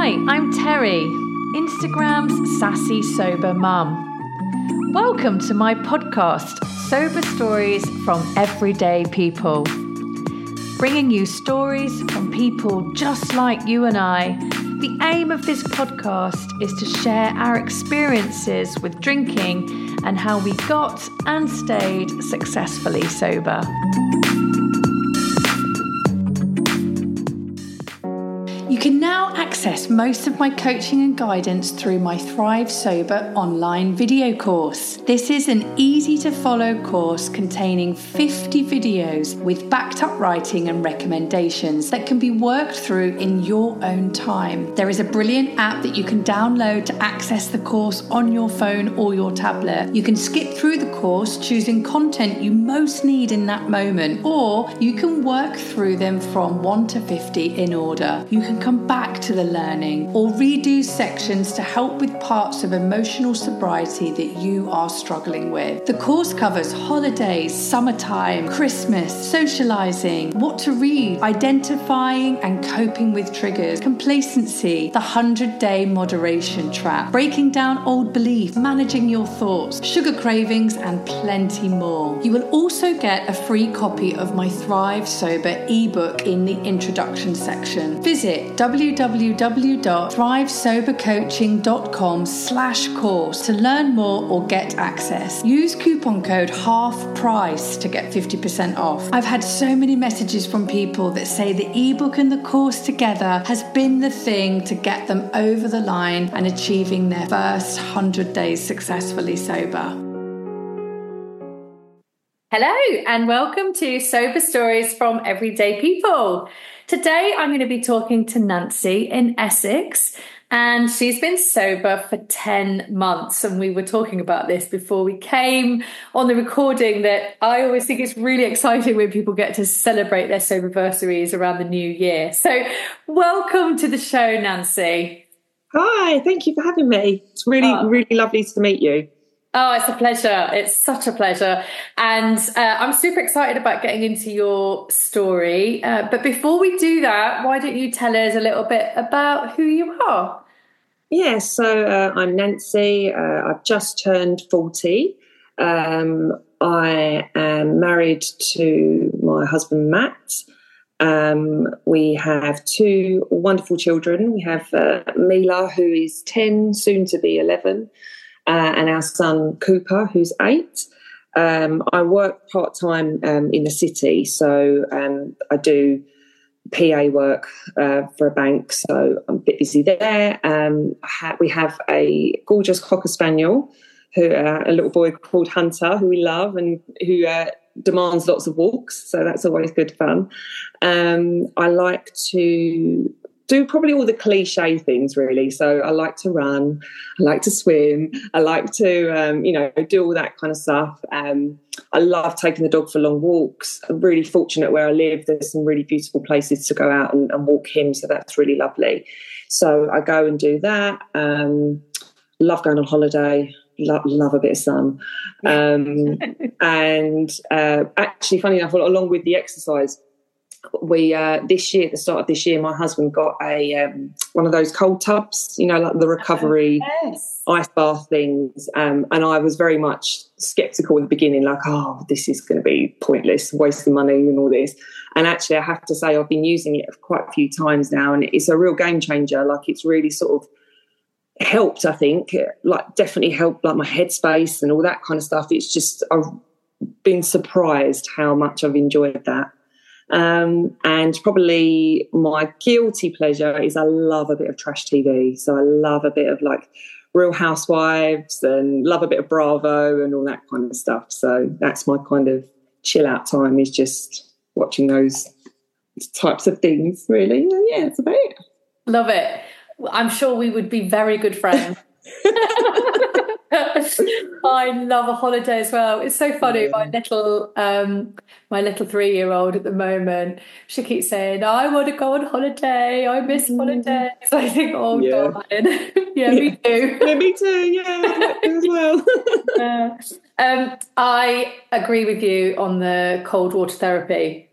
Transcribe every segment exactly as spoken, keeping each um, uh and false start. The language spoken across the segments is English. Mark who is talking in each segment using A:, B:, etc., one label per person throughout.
A: Hi, I'm Terry, Instagram's sassy sober mum. Welcome to my podcast, Sober Stories from Everyday People. Bringing you stories from people just like you and I. The aim of this podcast is to share our experiences with drinking and how we got and stayed successfully sober. You can now access most of my coaching and guidance through my Thrive Sober online video course. This is an easy to follow course containing fifty videos with backed up writing and recommendations that can be worked through in your own time. There is a brilliant app that you can download to access the course on your phone or your tablet. You can skip through the course choosing content you most need in that moment, or you can work through them from one to fifty in order. You can come back to the learning or redo sections to help with parts of emotional sobriety that you are struggling with. The course covers holidays, summertime, Christmas, socializing, what to read, identifying and coping with triggers, complacency, the hundred-day moderation trap, breaking down old beliefs, managing your thoughts, sugar cravings, and plenty more. You will also get a free copy of my Thrive Sober ebook in the introduction section. Visit www.thrivesobercoaching.com slash course to learn more or get access. Use coupon code HALFPRICE to get fifty percent off. I've had so many messages from people that say the ebook and the course together has been the thing to get them over the line and achieving their first one hundred days successfully sober. Hello and welcome to Sober Stories from Everyday People. Today I'm going to be talking to Nancy in Essex, and she's been sober for ten months, and we were talking about this before we came on the recording, that I always think it's really exciting when people get to celebrate their soberversaries around the new year. So welcome to the show, Nancy.
B: Hi, thank you for having me. It's really, oh. really lovely to meet you.
A: Oh, it's a pleasure. It's such a pleasure. And uh, I'm super excited about getting into your story. Uh, but before we do that, why don't you tell us a little bit about who you are?
B: Yeah, so uh, I'm Nancy. Uh, I've just turned forty. Um, I am married to my husband, Matt. Um, we have two wonderful children. We have uh, Mila, who is ten, soon to be eleven. Uh, and our son Cooper, who's eight. Um, I work part-time um, in the city, so um, I do P A work uh, for a bank, so I'm a bit busy there. Um, ha- we have a gorgeous Cocker Spaniel, who uh, a little boy called Hunter, who we love and who uh, demands lots of walks, so that's always good fun. Um, I like to do probably all the cliche things, really. So I like to run, I like to swim, I like to, um, you know, do all that kind of stuff. Um, I love taking the dog for long walks. I'm really fortunate where I live. There's some really beautiful places to go out and, and walk him, so that's really lovely. So I go and do that. Um, love going on holiday. Love, love a bit of sun. Um, and uh, actually, funny enough, along with the exercise, we uh, this year, at the start of this year, my husband got a um, one of those cold tubs, you know, like the recovery yes. ice bath things, um, and I was very much sceptical in the beginning, like, oh, this is going to be pointless, wasting money and all this. And actually, I have to say, I've been using it quite a few times now, and it's a real game changer. Like, it's really sort of helped, I think, like definitely helped, like my headspace and all that kind of stuff. It's just, I've been surprised how much I've enjoyed that. Um, and probably my guilty pleasure is I love a bit of trash T V. So I love a bit of like Real Housewives and love a bit of Bravo and all that kind of stuff. So that's my kind of chill out time, is just watching those types of things, really. And yeah, it's about it.
A: Love it. I'm sure we would be very good friends. I love a holiday as well. It's so funny. Yeah. My little, um, my little three-year-old at the moment, she keeps saying, "I want to go on holiday. I miss mm. holidays." I think, "Oh,
B: yeah.
A: darling, yeah, me too."
B: Yeah, me too. Yeah, as well.
A: yeah. Um, I agree with you on the cold water therapy.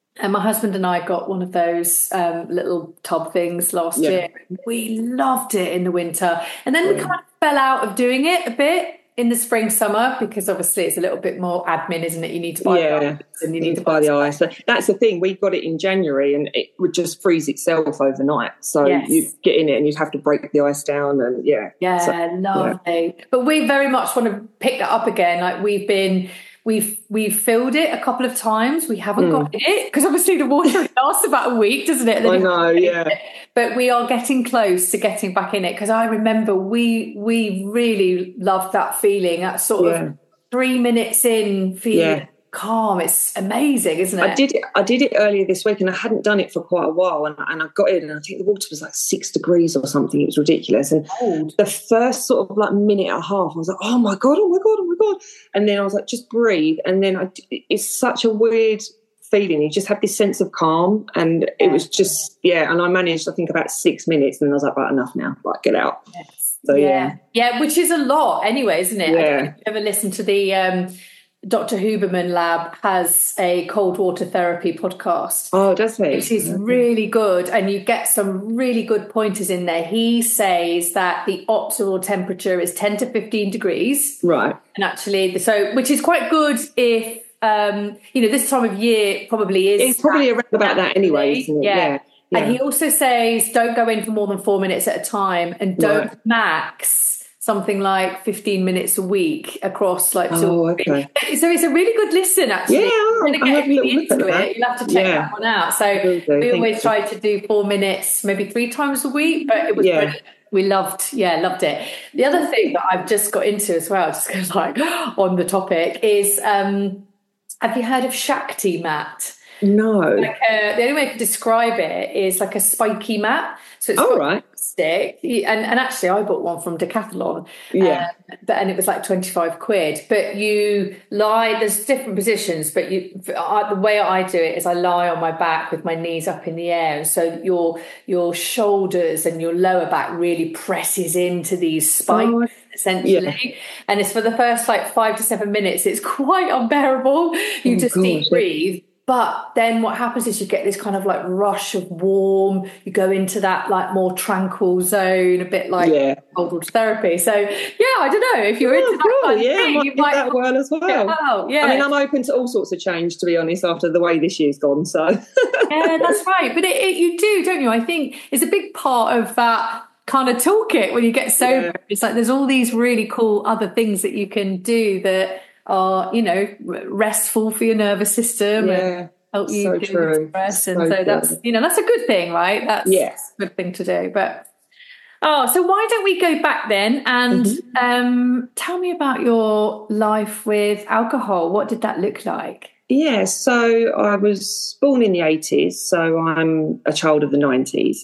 A: And my husband and I got one of those um, little tub things last
B: Yeah.
A: year. We loved it in the winter. And then we
B: Yeah.
A: kind of fell out of doing it a bit in the spring, summer, because obviously it's a little bit more admin, isn't it? You need to buy
B: Yeah,
A: the ice and you
B: need
A: need
B: to
A: to
B: buy the
A: stuff.
B: ice. So that's the thing. We got it in January, and it would just freeze itself overnight. So
A: Yes.
B: you'd get in it, and you'd have to break the ice down, and yeah,
A: Yeah,
B: so,
A: lovely. Yeah. But we very much want to pick that up again. Like we've been, we've we've filled it a couple of times. We haven't
B: Mm.
A: got it because obviously the water lasts about a week, doesn't it? And then
B: I
A: you have
B: know,
A: to
B: yeah.
A: it. But we are getting close to getting back in it because I remember we we really loved that feeling. That sort
B: Yeah.
A: of three minutes in, feeling
B: Yeah.
A: calm. It's amazing, isn't it?
B: I did it. I did it earlier this week, and I hadn't done it for quite a while. And, and I got in, and I think the water was like six degrees or something. It was ridiculous. And
A: Cold.
B: the first sort of like minute and a half, I was like, "Oh my god, oh my god, oh my god!" And then I was like, "Just breathe." And then I, it's such a weird feeling. You just have this sense of calm, and
A: Yeah.
B: it was just yeah. And I managed, I think, about six minutes, and then I was like, "Right, enough now. Like, get out."
A: Yes.
B: So
A: yeah.
B: yeah,
A: yeah, which is a lot anyway, isn't it? I don't
B: Yeah.
A: know if you've ever listened to the um, Doctor Huberman Lab has a cold water therapy podcast.
B: Oh, does he?
A: Which is really good, and you get some really good pointers in there. He says that the optimal temperature is ten to fifteen degrees.
B: Right.
A: And actually, so which is quite good if, um, you know, this time of year probably is.
B: It's probably around about that anyway, isn't it?
A: Yeah.
B: Yeah. Yeah.
A: And he also says don't go in for more than four minutes at a time, and don't
B: Right.
A: max something like fifteen minutes a week across like two
B: Oh,
A: or three.
B: okay.
A: So it's a really good listen, actually.
B: Yeah,
A: If you're
B: I'll
A: gonna
B: have a
A: get
B: little look
A: into
B: at that.
A: it, you'll have to check
B: Yeah.
A: that one out. So
B: Will do,
A: we
B: thank
A: always
B: you.
A: try to do four minutes, maybe three times a week, but it was
B: Yeah.
A: brilliant. We loved, yeah, loved it. The other thing that I've just got into as well, just because like on the topic, is um, have you heard of Shakti mat?
B: No.
A: Like uh, the only way I could describe it is like a spiky mat. So it's
B: All
A: got
B: right.
A: a stick, and and actually I bought one from Decathlon.
B: Yeah.
A: Um, but, and it was like twenty-five quid. But you lie. There's different positions, but you I, the way I do it is I lie on my back with my knees up in the air, and so your your shoulders and your lower back really presses into these spikes.
B: Oh,
A: Essentially,
B: yeah.
A: and it's for the first like five to seven minutes. It's quite unbearable. You
B: Oh,
A: just
B: gosh.
A: deep breathe. But then what happens is you get this kind of like rush of warm, you go into that like more tranquil zone, a bit like
B: Yeah.
A: cold water therapy. So yeah, I don't know if you're
B: Oh,
A: into that
B: cool.
A: kind of
B: Yeah, I
A: thing,
B: might
A: you
B: give
A: might
B: that well as well.
A: check it out. Yeah.
B: I mean, I'm open to all sorts of change, to be honest, after the way this year's gone. So
A: Yeah, that's right. But it, it, you do, don't you? I think it's a big part of that kind of toolkit when you get sober.
B: Yeah.
A: It's like there's all these really cool other things that you can do that are, you know, restful for your nervous system.
B: yeah,
A: And help you
B: so
A: deal
B: true.
A: with stress, and
B: So
A: so
B: true.
A: that's you know that's a good thing, right? That's
B: Yes.
A: a good thing to do. But oh, so why don't we go back then and
B: Mm-hmm.
A: um, tell me about your life with alcohol? What did that look like?
B: Yeah, so I was born in the eighties, so I'm a child of the nineties.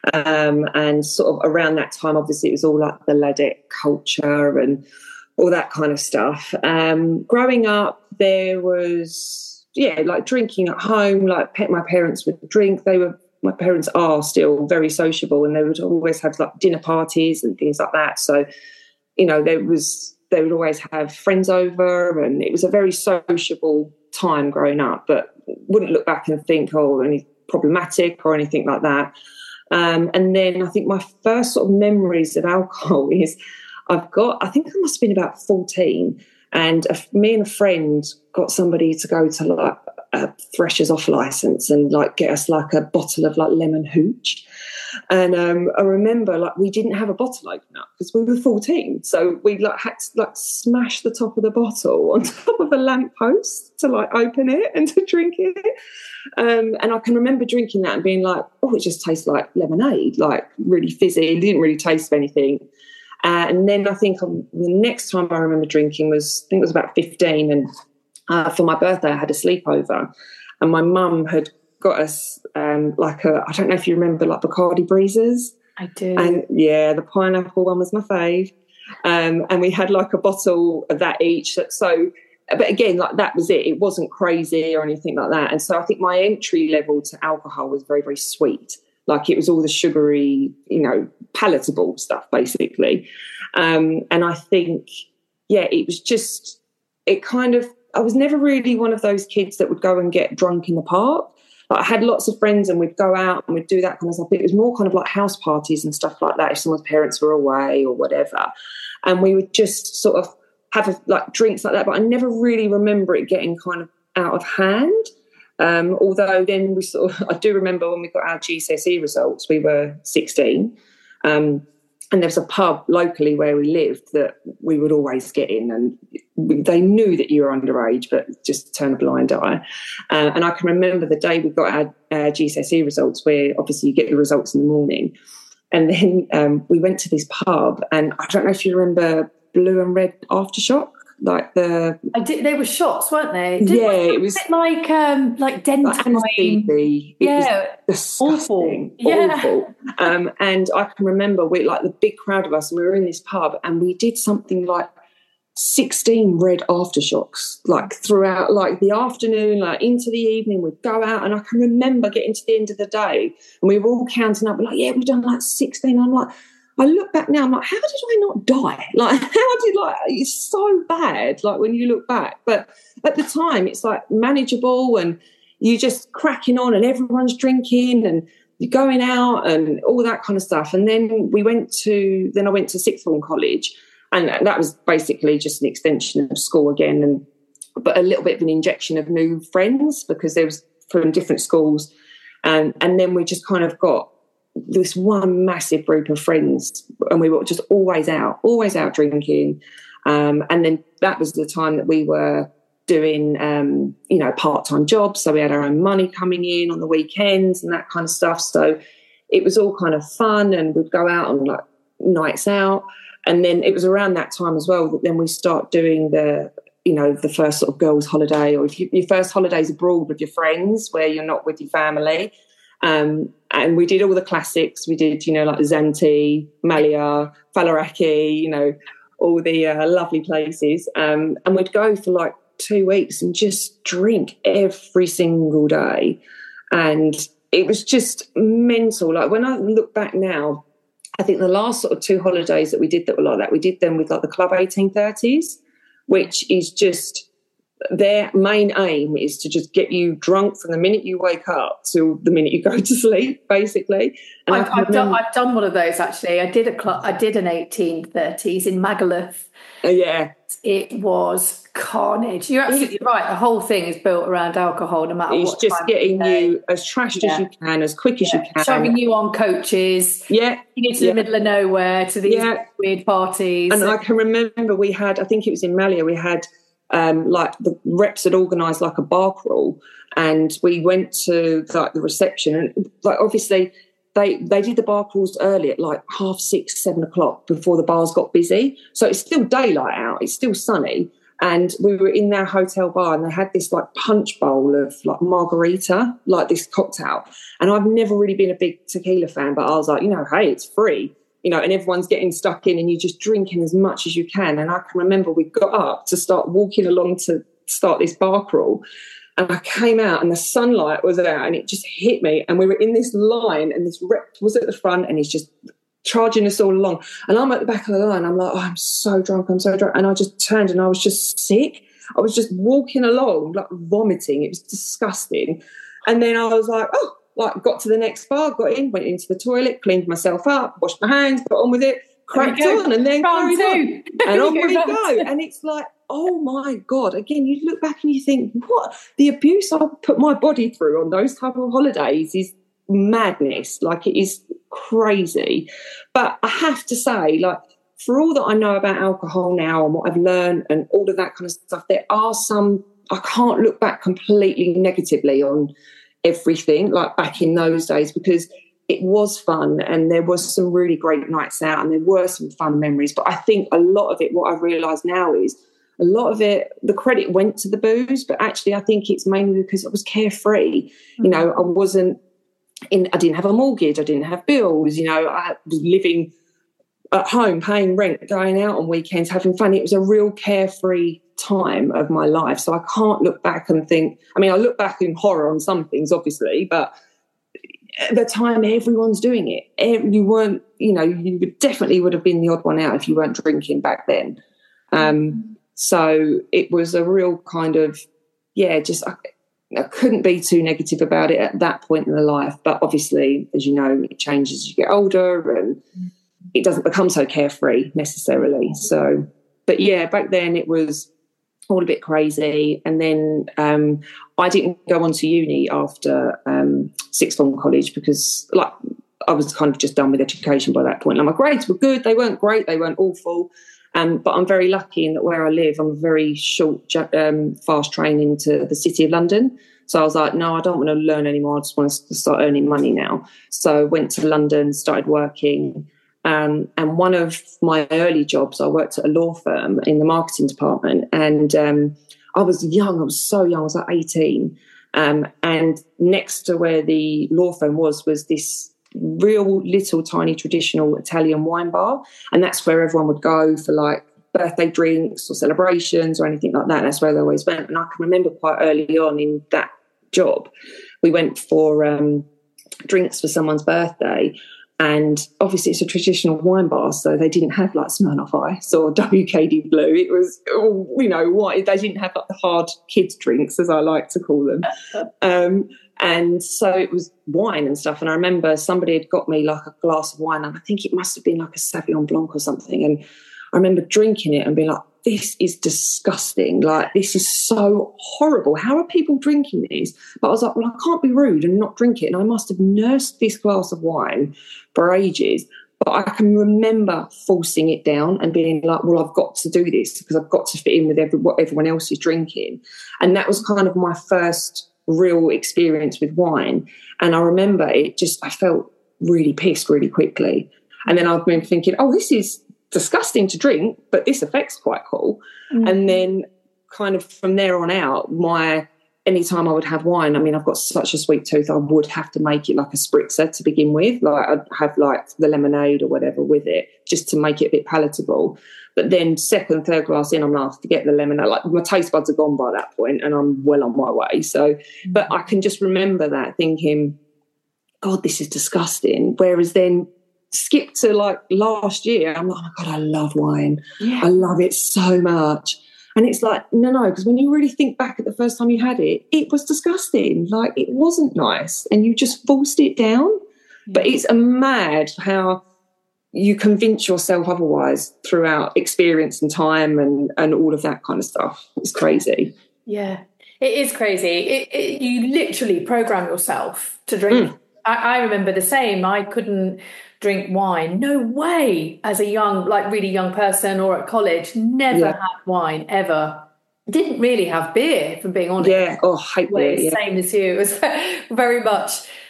B: Um, and sort of around that time, obviously, it was all like the Ladette culture and all that kind of stuff. Um, growing up, there was, yeah, like drinking at home, like pe- my parents would drink. They were, my parents are still very sociable, and they would always have like dinner parties and things like that. So, you know, there was, they would always have friends over, and it was a very sociable time growing up, but wouldn't look back and think, oh, any problematic or anything like that. Um, and then I think my first sort of memories of alcohol is I've got, I think I must have been about fourteen, and a, me and a friend got somebody to go to like a Threshers off license and like get us like a bottle of like lemon hooch. And um, I remember like we didn't have a bottle opener because we were fourteen. So we like had to like smash the top of the bottle on top of a lamppost to like open it and to drink it. Um, and I can remember drinking that and being like, oh, it just tastes like lemonade, like really fizzy. It didn't really taste of anything. Uh, and then I think um, the next time I remember drinking was, I think it was about fifteen. And uh, for my birthday, I had a sleepover. And my mum had got us um, like a, I don't know if you remember, like Bacardi Breezers.
A: I do.
B: And yeah, the pineapple one was my fave. Um, and we had like a bottle of that each. So, but again, like that was it. It wasn't crazy or anything like that. And so I think my entry level to alcohol was very, very sweet. Like it was all the sugary, you know, palatable stuff, basically. Um, and I think, yeah, it was just, it kind of, I was never really one of those kids that would go and get drunk in the park. Like, I had lots of friends and we'd go out and we'd do that kind of stuff. It was more kind of like house parties and stuff like that if someone's parents were away or whatever. And we would just sort of have a, like drinks like that. But I never really remember it getting kind of out of hand. Um, although then we sort of, I do remember when we got our G C S E results, we were sixteen. Um, and there was a pub locally where we lived that we would always get in, and we, they knew that you were underage, but just turn a blind eye. Uh, and I can remember the day we got our, our G C S E results, where obviously you get the results in the morning. And then um, we went to this pub, and I don't know if you remember Blue and Red Aftershock. Like the,
A: I did. They were shots, weren't they? Did,
B: yeah,
A: it
B: it was
A: like um, like Dentine.
B: Like
A: yeah,
B: was
A: awful.
B: Yeah, awful. Um, and I can remember we like the big crowd of us, and we were in this pub, and we did something like sixteen red aftershocks, like throughout, like the afternoon, like into the evening. We'd go out, and I can remember getting to the end of the day, and we were all counting up. We're like, yeah, we've done like sixteen. I'm like. I look back now, I'm like, how did I not die? Like, how did, like, it's so bad, like, when you look back. But at the time, it's, like, manageable, and you're just cracking on, and everyone's drinking, and you're going out, and all that kind of stuff. And then we went to, then I went to sixth form college, and that was basically just an extension of school again, and but a little bit of an injection of new friends, because there was from different schools. And, and then we just kind of got this one massive group of friends, and we were just always out, always out drinking. Um, and then that was the time that we were doing, um, you know, part-time jobs. So we had our own money coming in on the weekends and that kind of stuff. So it was all kind of fun, and we'd go out on like nights out. And then it was around that time as well that then we start doing the, you know, the first sort of girls' holiday, or if you, your first holidays abroad with your friends where you're not with your family. Um, and we did all the classics. We did, you know, like Zante, Malia, Faliraki, you know, all the uh, lovely places. Um, and we'd go for like two weeks and just drink every single day. And it was just mental. Like when I look back now, I think the last sort of two holidays that we did that were like that, we did them with like the Club eighteen thirties, which is just... their main aim is to just get you drunk from the minute you wake up till the minute you go to sleep, basically. And
A: I've, I've done. I've done one of those actually. I did a club. I did an eighteen thirties in Magaluf.
B: Uh, yeah,
A: it was carnage. You're absolutely right. The whole thing is built around alcohol, no matter
B: it's
A: what.
B: It's just getting you as trashed yeah. as you can, as quick yeah. as you can,
A: shoving you on coaches.
B: Yeah,
A: into yeah. the middle of nowhere to these yeah. weird parties.
B: And I can remember we had. I think it was in Malia. We had. Um, like the reps had organised like a bar crawl, and we went to like the reception, and like obviously they they did the bar crawls early at like half six, seven o'clock before the bars got busy. So it's still daylight out, it's still sunny, and we were in their hotel bar, and they had this like punch bowl of like margarita, like this cocktail. And I've never really been a big tequila fan, but I was like, you know, hey, it's free. You know, and everyone's getting stuck in, and you're just drinking as much as you can. And I can remember we got up to start walking along to start this bar crawl, and I came out and the sunlight was out, and it just hit me. And we were in this line, and this rep was at the front, and he's just charging us all along. And I'm at the back of the line. I'm like, oh, I'm so drunk, I'm so drunk. And I just turned, and I was just sick. I was just walking along, like vomiting. It was disgusting. And then I was like, oh, like got to the next bar, got in, went into the toilet, cleaned myself up, washed my hands, got on with it, cracked on, and then carried on. And on we go. And it's like, oh my God, again, you look back and you think, what? The abuse I put my body through on those type of holidays is madness. Like, it is crazy. But I have to say, like, for all that I know about alcohol now and what I've learned and all of that kind of stuff, there are some, I can't look back completely negatively on everything like back in those days, because it was fun and there was some really great nights out and there were some fun memories. But I think a lot of it, what I've realised now is a lot of it, the credit went to the booze, but actually I think it's mainly because it was carefree. Mm-hmm. You know, I wasn't in, I didn't have a mortgage, I didn't have bills, you know, I was living at home, paying rent, going out on weekends, having fun. It was a real carefree time of my life. So I can't look back and think, I mean, I look back in horror on some things, obviously, but at the time everyone's doing it. You weren't, you know, you definitely would have been the odd one out if you weren't drinking back then. Um, so it was a real kind of, yeah, just I couldn't be too negative about it at that point in the life. But obviously, as you know, it changes as you get older and it doesn't become so carefree necessarily. So, but yeah, back then it was all a bit crazy. And then um, I didn't go on to uni after um, sixth form college because like I was kind of just done with education by that point. And my grades were good. They weren't great. They weren't awful. Um, but I'm very lucky in that where I live, I'm a very short, um, fast train into the City of London. So I was like, no, I don't want to learn anymore. I just want to start earning money now. So I went to London, started working. Um, and one of my early jobs, I worked at a law firm in the marketing department. And um, I was young. I was so young. I was like eighteen. Um, and next to where the law firm was, was this real little tiny traditional Italian wine bar, and that's where everyone would go for like birthday drinks or celebrations or anything like that. That's where they always went. And I can remember quite early on in that job, we went for um, drinks for someone's birthday, and obviously it's a traditional wine bar, so they didn't have like Smirnoff Ice or W K D Blue. It was, you know, what they didn't have like the hard kids drinks, as I like to call them. Um, And so it was wine and stuff. And I remember somebody had got me like a glass of wine, and I think it must have been like a Sauvignon Blanc or something. And I remember drinking it and being like, this is disgusting. Like, this is so horrible. How are people drinking this? But I was like, well, I can't be rude and not drink it. And I must have nursed this glass of wine for ages. But I can remember forcing it down and being like, well, I've got to do this because I've got to fit in with every, what everyone else is drinking. And that was kind of my first real experience with wine. And I remember it just, I felt really pissed really quickly. And then I've been thinking, oh, this is disgusting to drink, but this effect's quite cool. Mm-hmm. And then kind of from there on out, my anytime I would have wine, I mean, I've got such a sweet tooth, I would have to make it like a spritzer to begin with. Like I'd have like the lemonade or whatever with it just to make it a bit palatable. But then second, third glass in, I'm like, forget the lemonade. Like my taste buds are gone by that point and I'm well on my way. So, but I can just remember that thinking, God, this is disgusting. Whereas then skip to like last year, I'm like, oh my God, I love wine. Yeah. I love it so much. And it's like, no, no, because when you really think back at the first time you had it, it was disgusting. Like it wasn't nice and you just forced it down. Yeah. But it's a mad how you convince yourself otherwise throughout experience and time and, and all of that kind of stuff. It's crazy.
A: Yeah, it is crazy. It, it, you literally program yourself to drink. Mm. I, I remember the same. I couldn't drink wine. No way. As a young, like really young person or at college, never yeah. had wine ever. Didn't really have beer, if I'm being honest.
B: Yeah, oh, I hate beer. Yeah.
A: Same as you. It was very much...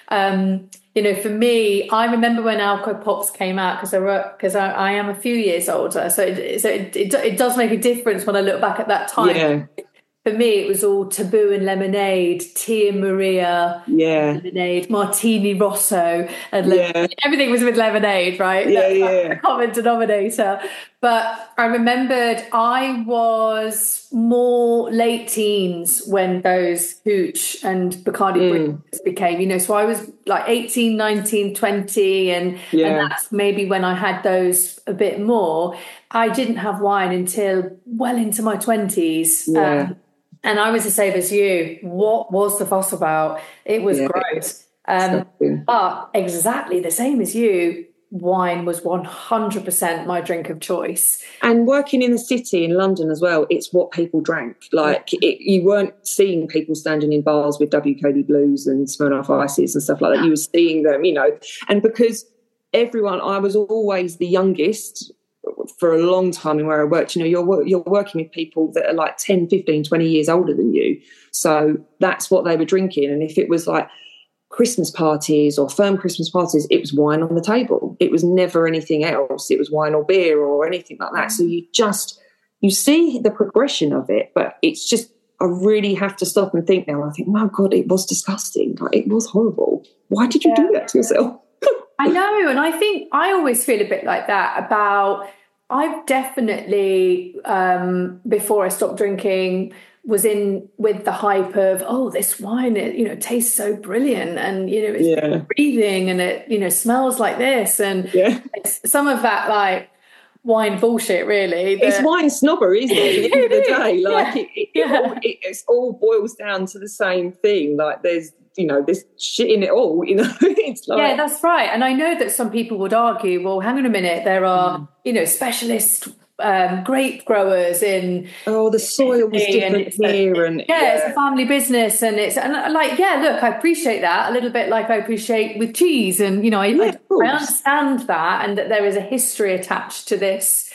A: Um, you know, for me, I remember when Alco Pops came out because I wrote, because I, I am a few years older, so it, so it, it it does make a difference when I look back at that time.
B: Yeah.
A: For me, it was all Taboo and Lemonade, Tia Maria,
B: yeah,
A: Lemonade, Martini Rosso, and lemonade. Yeah. Everything was with lemonade, right?
B: Yeah,
A: That's
B: yeah.
A: Like the common denominator. But I remembered I was more late teens when those Hooch and Bacardi
B: mm.
A: became, you know, so I was like eighteen, nineteen, twenty, and,
B: yeah.
A: and that's maybe when I had those a bit more. I didn't have wine until well into my twenties.
B: Yeah.
A: Um, and I was the same as you. What was the fuss about? It was
B: yeah.
A: gross. Um, but exactly the same as you, wine was one hundred percent my drink of choice.
B: And working in the city in London as well, it's what people drank. Like it, you weren't seeing people standing in bars with W K D Blues and Smirnoff Ices and stuff like that. You were seeing them, you know. And because everyone, I was always the youngest for a long time in where I worked, you know, you're you're working with people that are like ten, fifteen, twenty years older than you. So that's what they were drinking. And if it was like Christmas parties or firm Christmas parties, it was wine on the table. It was never anything else. It was wine or beer or anything like that. So you just, you see the progression of it, but it's just, I really have to stop and think now. I think, my God, it was disgusting. Like, it was horrible. Why did you
A: yeah.
B: do that to yourself?
A: I know. And I think I always feel a bit like that about, I've definitely, um, before I stopped drinking, was in with the hype of, oh, this wine, it, you know, tastes so brilliant and, you know, it's
B: yeah.
A: breathing and it, you know, smells like this. And
B: yeah.
A: it's some of that, like, wine bullshit, really.
B: It's wine snobbery, isn't it? At the end of the day, like, yeah. it, it,
A: yeah.
B: it, all, it it's all boils down to the same thing. Like, there's, you know, there's shit in it all, you know. It's like,
A: yeah, that's right. And I know that some people would argue, well, hang on a minute, there are, mm. you know, specialist um, grape growers in.
B: Oh, the soil was different here, and
A: yeah, yeah, it's a family business, and it's and like, yeah, look, I appreciate that a little bit, like I appreciate with cheese, and you know, I, yeah, I, I understand that, and that there is a history attached to this,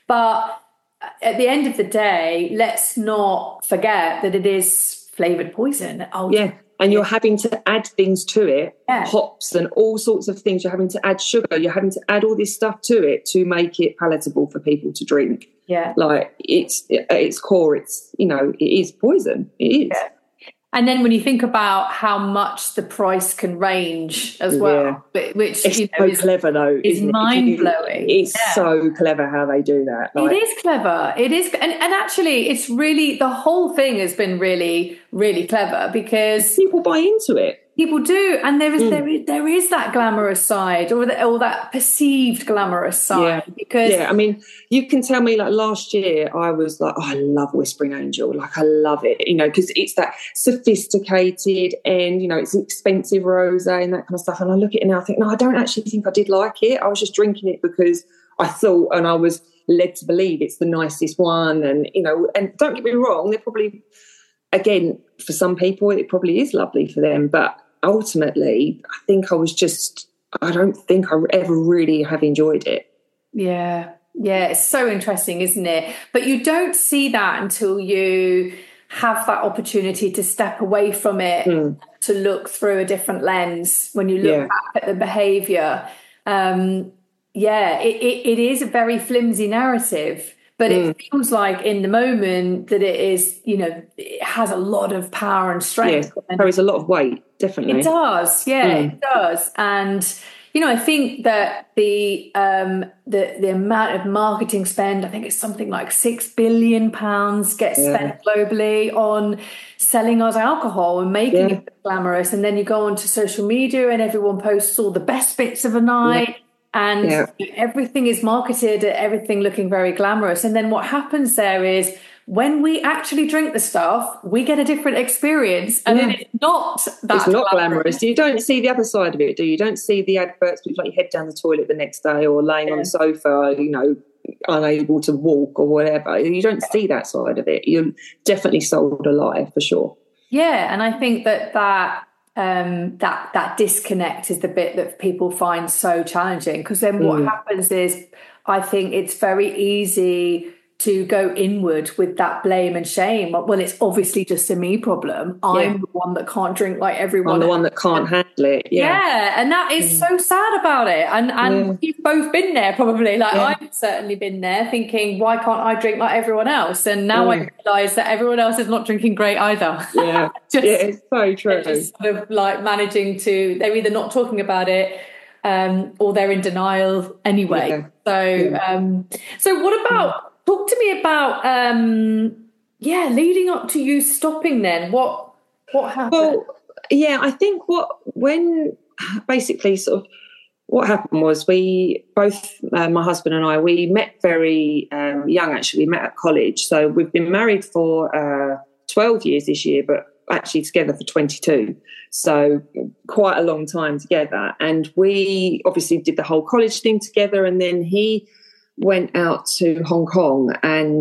A: but at the end of the day, let's not forget that it is flavored poison.
B: Yeah. And you're having to add things to it, yeah. hops and all sorts of things. You're having to add sugar. You're having to add all this stuff to it to make it palatable for people to drink.
A: Yeah.
B: Like, it's, at its core, it's, you know, it is poison. It is.
A: Yeah. And then when you think about how much the price can range as well, yeah. which
B: it's
A: you know,
B: so
A: is,
B: clever though,
A: is mind-blowing.
B: It's
A: yeah.
B: so clever how they do that.
A: Like, it is clever. It is, and, and actually, it's really, the whole thing has been really, really clever because
B: people buy into it.
A: People do, and there is mm. there is there is that glamorous side, or the, or that perceived glamorous side.
B: Yeah.
A: Because
B: yeah, I mean, you can tell me, like last year, I was like, oh, I love Whispering Angel, like I love it, you know, because it's that sophisticated, and you know, it's an expensive rosé and that kind of stuff. And I look at it now, I think, no, I don't actually think I did like it. I was just drinking it because I thought, and I was led to believe it's the nicest one, and you know, and don't get me wrong, they're probably, again, for some people, it probably is lovely for them, but ultimately, I think I was just, I don't think I ever really have enjoyed it.
A: Yeah, yeah, it's so interesting, isn't it? But you don't see that until you have that opportunity to step away from it, mm. to look through a different lens when you look yeah. back at the behaviour. Um, yeah, it, it, it is a very flimsy narrative. But mm. it feels like in the moment that it is, you know, it has a lot of power and strength.
B: Yeah, there is a lot of weight, definitely.
A: It does, yeah, mm. it does. And, you know, I think that the um, the the amount of marketing spend, I think it's something like six billion pounds gets yeah. spent globally on selling us alcohol and making yeah. it glamorous. And then you go onto social media and everyone posts all the best bits of a night. Yeah. And yeah. everything is marketed, everything looking very glamorous. And then what happens there is when we actually drink the stuff, we get a different experience. And yeah. it's not that
B: It's not glamorous. glamorous. You don't see the other side of it, do you? You don't see the adverts with like your head down the toilet the next day, or laying yeah. on the sofa, you know, unable to walk or whatever. You don't see that side of it. You're definitely sold a lie, for sure.
A: Yeah, and I think that that Um, that that disconnect is the bit that people find so challenging, because then what mm. happens is, I think it's very easy to go inward with that blame and shame. Well, it's obviously just a me problem. I'm
B: yeah.
A: the one that can't drink like everyone.
B: I'm the one that can't handle it. Yeah,
A: yeah, and that is mm. so sad about it. And and yeah. you've both been there probably. Like
B: yeah.
A: I've certainly been there, thinking, why can't I drink like everyone else? And now mm. I realise that everyone else is not drinking great either.
B: Yeah, just, yeah, it's so true.
A: Just sort of like managing to, they're either not talking about it, um, or they're in denial anyway. Yeah. So, yeah. um, so what about? Mm. Talk to me about, um, yeah, leading up to you stopping then. What what happened?
B: Well, yeah, I think what, when basically sort of what happened was we both, uh, my husband and I, we met very um, young, actually. We met at college. So we've been married for uh, twelve years this year, but actually together for twenty-two. So quite a long time together. And we obviously did the whole college thing together, and then he went out to Hong Kong, and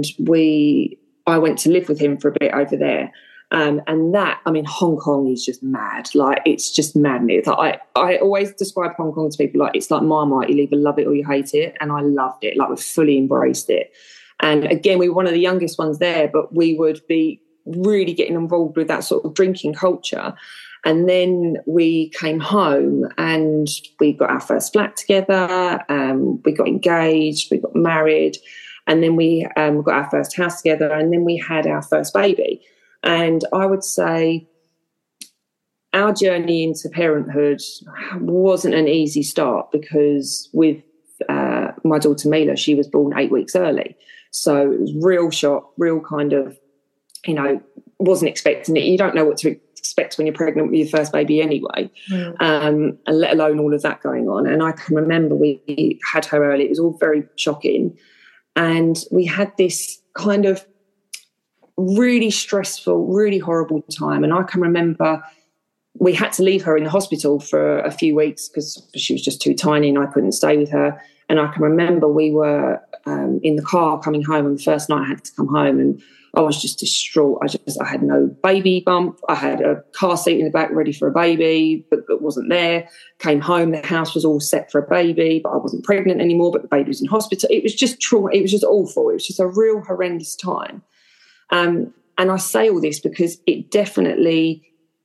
B: we I went to live with him for a bit over there. Um, and that, I mean, Hong Kong is just mad. Like, it's just madness. Like, I, I always describe Hong Kong to people like it's like Marmite. You either love it or you hate it. And I loved it. Like, we fully embraced it. And again, we were one of the youngest ones there, but we would be really getting involved with that sort of drinking culture. And then we came home and we got our first flat together. Um, we got engaged, we got married, and then we um, got our first house together, and then we had our first baby. And I would say our journey into parenthood wasn't an easy start, because with uh, my daughter Mila, she was born eight weeks early. So it was real shock, real kind of, you know, wasn't expecting it. You don't know what to expect when you're pregnant with your first baby anyway, mm. um, and let alone all of that going on. And I can remember we had her early. It was all very shocking. And we had this kind of really stressful, really horrible time. And I can remember we had to leave her in the hospital for a few weeks because she was just too tiny and I couldn't stay with her. And I can remember we were um, in the car coming home, and the first night I had to come home, and I was just distraught. I just, I had no baby bump. I had a car seat in the back ready for a baby, but it wasn't there. Came home, the house was all set for a baby, but I wasn't pregnant anymore, but the baby was in hospital. It was just trauma. It was just awful. It was just a real horrendous time. Um, and I say all this because it definitely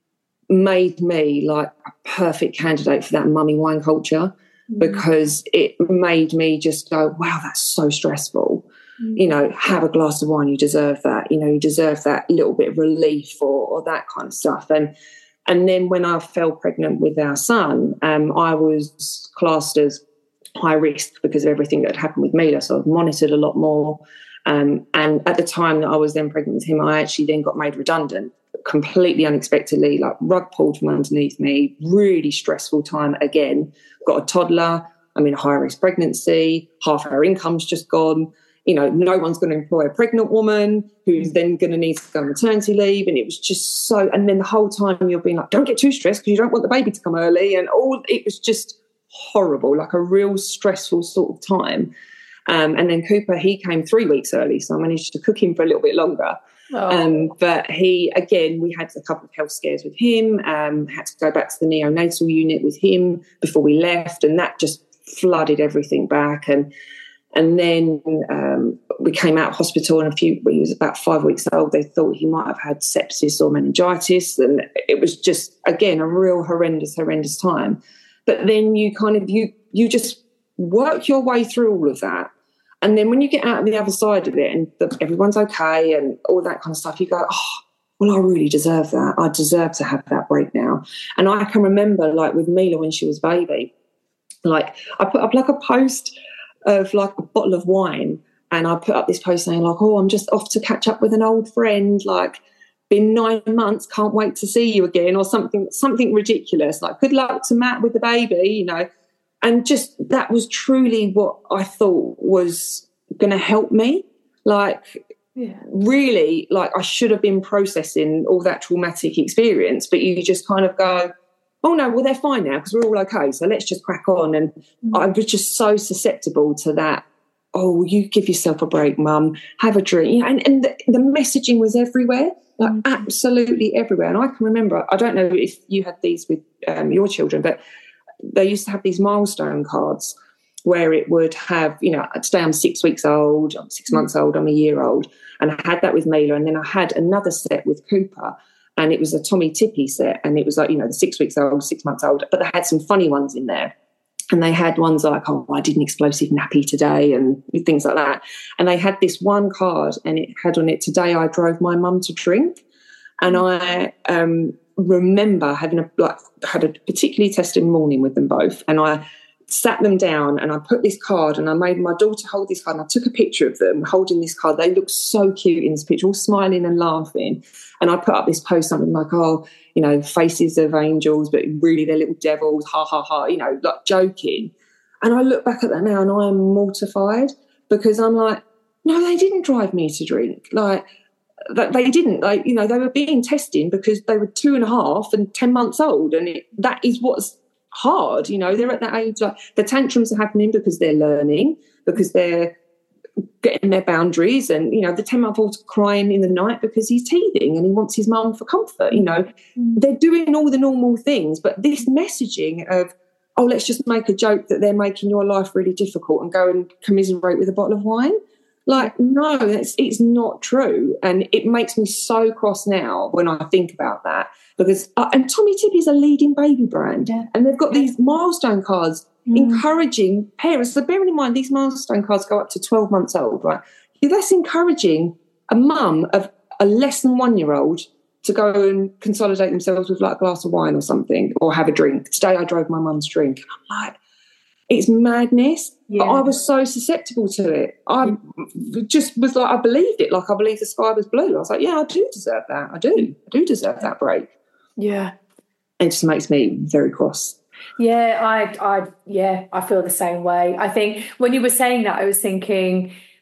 B: made me like a perfect candidate for that mummy wine culture, mm. because it made me just go, wow, that's so stressful. Mm. You know, have a glass of wine, you deserve that. You know, you deserve that little bit of relief or, or that kind of stuff. And and then when I fell pregnant with our son, um, I was classed as high risk because of everything that had happened with Mila. So I was monitored a lot more. Um, and at the time that I was then pregnant with him, I actually then got made redundant, completely unexpectedly, like rug pulled from underneath me, really stressful time again. Got a toddler, I'm in a high risk pregnancy, half our income's just gone. You know, no one's going to employ a pregnant woman who's then going to need to go on maternity leave. And it was just so, and then the whole time you're being like, don't get too stressed because you don't want the baby to come early. And all, it was just horrible, like a real stressful sort of time. Um, and then Cooper, he came three weeks early, so I managed to cook him for a little bit longer. Oh. Um, but he, again, we had a couple of health scares with him, um, had to go back to the neonatal unit with him before we left, and that just flooded everything back. And and then um, we came out of hospital, and a few, when he was about five weeks old, they thought he might have had sepsis or meningitis, and it was just, again, a real horrendous, horrendous time. But then you kind of, you you just work your way through all of that. And then when you get out on the other side of it and the, everyone's okay and all that kind of stuff, you go, oh, well, I really deserve that. I deserve to have that break now. And I can remember, like, with Mila when she was a baby, like, I put up, like, a post of, like, a bottle of wine, and I put up this post saying, like, oh, I'm just off to catch up with an old friend, like, been nine months, can't wait to see you again, or something, something ridiculous, like, good luck to Matt with the baby, you know. And just that was truly what I thought was going to help me. Like, yeah. really, like, I should have been processing all that traumatic experience, but you just kind of go, oh, no, well, they're fine now because we're all okay, so let's just crack on. And mm-hmm. I was just so susceptible to that. Oh, you give yourself a break, Mum, have a drink. You know, and and the, the messaging was everywhere, like mm-hmm. absolutely everywhere. And I can remember, I don't know if you had these with um, your children, but they used to have these milestone cards where it would have, you know, today I'm six weeks old, I'm six months old, I'm a year old. And I had that with Mila. And then I had another set with Cooper, and it was a Tommy Tippy set. And it was like, you know, the six weeks old, six months old. But they had some funny ones in there. And they had ones like, oh, I did an explosive nappy today and things like that. And they had this one card, and it had on it, today I drove my mum to drink. And I um, remember having a, like, had a particularly testing morning with them both. And I sat them down and I put this card, and I made my daughter hold this card, and I took a picture of them holding this card. They looked so cute in this picture, all smiling and laughing. And I put up this post, something like, oh, you know, faces of angels, but really they're little devils, ha, ha, ha, you know, like joking. And I look back at that now and I am mortified, because I'm like, no, they didn't drive me to drink. Like, that they didn't, like, you know, they were being testing because they were two and a half and ten months old. And it, that is what's hard, you know, they're at that age, like, the tantrums are happening because they're learning, because they're getting their boundaries. And, you know, the ten month old's crying in the night because he's teething and he wants his mum for comfort. You know, mm. they're doing all the normal things, but this messaging of, oh, let's just make a joke that they're making your life really difficult and go and commiserate with a bottle of wine. Like, no, it's, it's not true. And it makes me so cross now when I think about that, because, uh, and Tommy Tippy is a leading baby brand, yeah. and they've got these milestone cards mm. encouraging parents. So bearing in mind, these milestone cards go up to twelve months old, right? That's encouraging a mum of a less than one-year-old to go and consolidate themselves with, like, a glass of wine or something, or have a drink. Today I drove my mum's drink. And I'm like, it's madness. Yeah. But I was so susceptible to it. I just was like, I believed it. Like, I believed the sky was blue. I was like, yeah, I do deserve that. I do. I do deserve that break.
A: Yeah.
B: It just makes me very cross.
A: Yeah, I, I, yeah, I feel the same way. I think when you were saying that, I was thinking,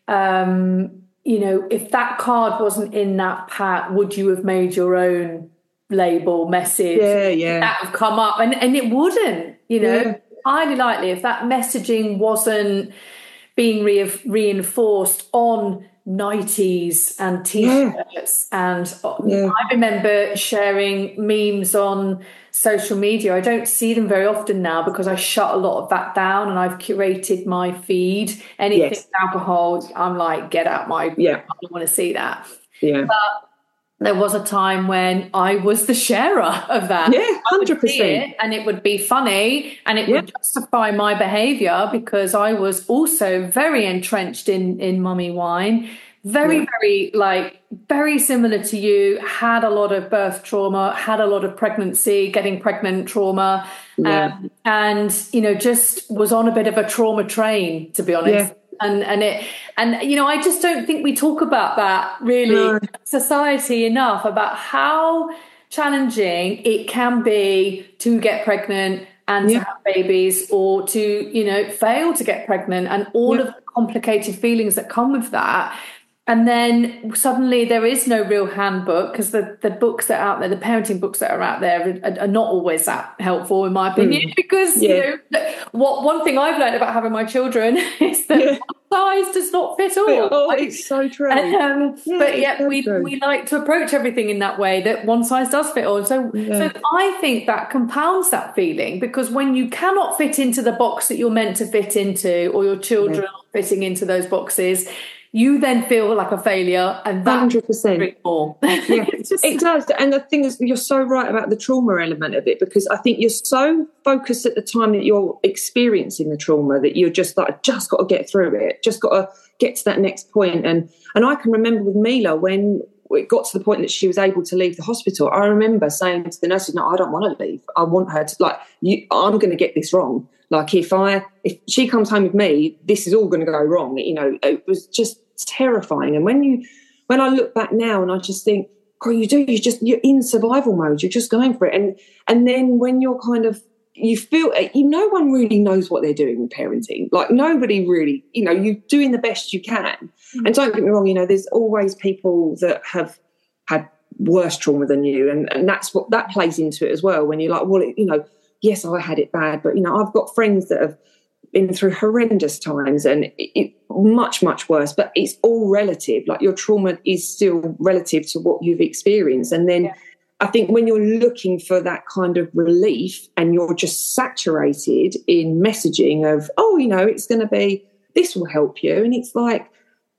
A: um, you know, if that card wasn't in that pack, would you have made your own label message?
B: Yeah, yeah.
A: That have come up, and and it wouldn't, you know,
B: Yeah.
A: highly likely if that messaging wasn't being re- reinforced on nighties and t-shirts. Yeah. And yeah. I remember sharing memes on social media. I don't see them very often now because I shut a lot of that down, and I've curated my feed. Anything yes. alcohol, I'm like, get out my, yeah. I don't want to see that.
B: Yeah.
A: But there was a time when I was the sharer of that.
B: Yeah, one hundred percent.
A: It, and it would be funny, and it yeah. would justify my behaviour because I was also very entrenched in, in mummy wine. Very, yeah. very, like, very similar to you, had a lot of birth trauma, had a lot of pregnancy, getting pregnant trauma,
B: yeah.
A: um, and, you know, just was on a bit of a trauma train, to be honest.
B: Yeah.
A: And and it and you know, I just don't think we talk about that really
B: no.
A: in society enough, about how challenging it can be to get pregnant and
B: yeah.
A: to have babies, or to, you know, fail to get pregnant, and all
B: yeah.
A: of the complicated feelings that come with that. And then suddenly there is no real handbook, because the, the books that are out there, the parenting books that are out there are, are not always that helpful, in my opinion, mm. because,
B: yeah.
A: you know, what one thing I've learned about having my children is that yeah. one size does not fit all.
B: Oh, it's so true.
A: Um,
B: yeah,
A: but yet
B: so
A: we,
B: true.
A: we like to approach everything in that way, that one size does fit all. So,
B: yeah.
A: so I think that compounds that feeling, because when you cannot fit into the box that you're meant to fit into, or your children
B: yeah.
A: are fitting into those boxes, you then feel like a failure, and that
B: one hundred percent
A: more.
B: Yeah, just... it does. And the thing is, you're so right about the trauma element of it, because I think you're so focused at the time that you're experiencing the trauma that you're just like, just got to get through it, just got to get to that next point. And and I can remember with Mila, when it got to the point that she was able to leave the hospital, I remember saying to the nurses, no, I don't want to leave. I want her to, like, you, I'm going to get this wrong. Like, if I, if she comes home with me, this is all going to go wrong. You know, it was just terrifying. And when you, when I look back now, and I just think, God, you do, you just, you're in survival mode. You're just going for it. And, and then when you're kind of, you feel, you, no one really knows what they're doing with parenting. Like, nobody really, you know, you're doing the best you can. Mm-hmm. And don't get me wrong, you know, there's always people that have had worse trauma than you. And, and that's what, that plays into it as well. When you're like, well, it, you know, yes, I had it bad, but, you know, I've got friends that have been through horrendous times, and it, it much, much worse, but it's all relative. Like, your trauma is still relative to what you've experienced. And then yeah. I think when you're looking for that kind of relief, and you're just saturated in messaging of, oh, you know, it's going to be, this will help you. And it's like,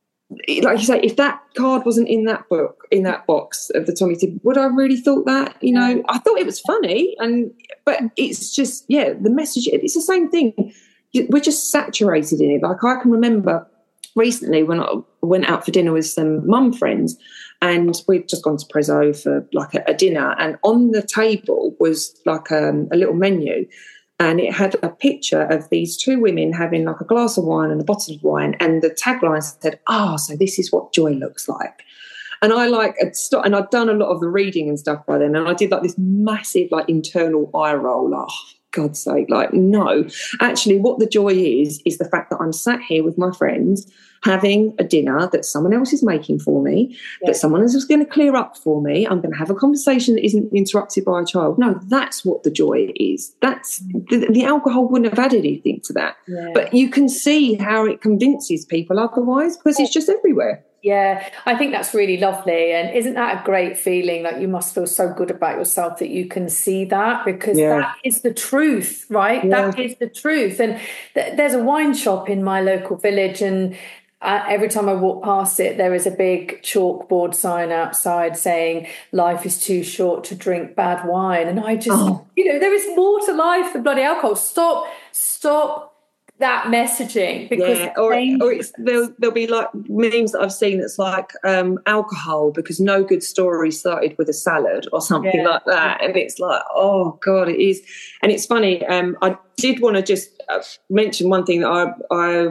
B: like you say, if that card wasn't in that book, in that box of the Tommy tip, would I really thought that? You know, I thought it was funny, and but it's just, yeah, the message, it's the same thing. We're just saturated in it. Like, I can remember recently when I went out for dinner with some mum friends, and we'd just gone to Prezzo for like a, a dinner, and on the table was like um, a little menu, and it had a picture of these two women having like a glass of wine and a bottle of wine, and the tagline said, oh, so this is what joy looks like. And I like, stopped, and I'd done a lot of the reading and stuff by then, and I did like this massive like internal eye roll, like, oh, God's sake, like, no. Actually, what the joy is, is the fact that I'm sat here with my friends having a dinner that someone else is making for me, yeah. that someone else is going to clear up for me. I'm going to have a conversation that isn't interrupted by a child. No, that's what the joy is. That's the, the alcohol wouldn't have added anything to that. Yeah. But you can see how it convinces people otherwise, because it's just everywhere.
A: Yeah, I think that's really lovely. And isn't that a great feeling? Like, you must feel so good about yourself that you can see that, because yeah. that is the truth, right? Yeah. That is the truth. And th- there's a wine shop in my local village, and uh, every time I walk past it, there is a big chalkboard sign outside saying, life is too short to drink bad wine. And I just, oh. you know, there is more to life than bloody alcohol. Stop, stop. That messaging, because
B: yeah, or, or it's, there'll, there'll be like memes that I've seen that's like um, alcohol because no good story started with a salad or something yeah. like that, and it's like, oh God, it is. And it's funny, um, I did want to just mention one thing that I I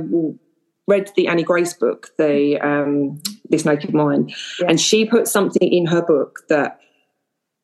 B: read the Annie Grace book, the um, This Naked Mind, yeah. and she put something in her book that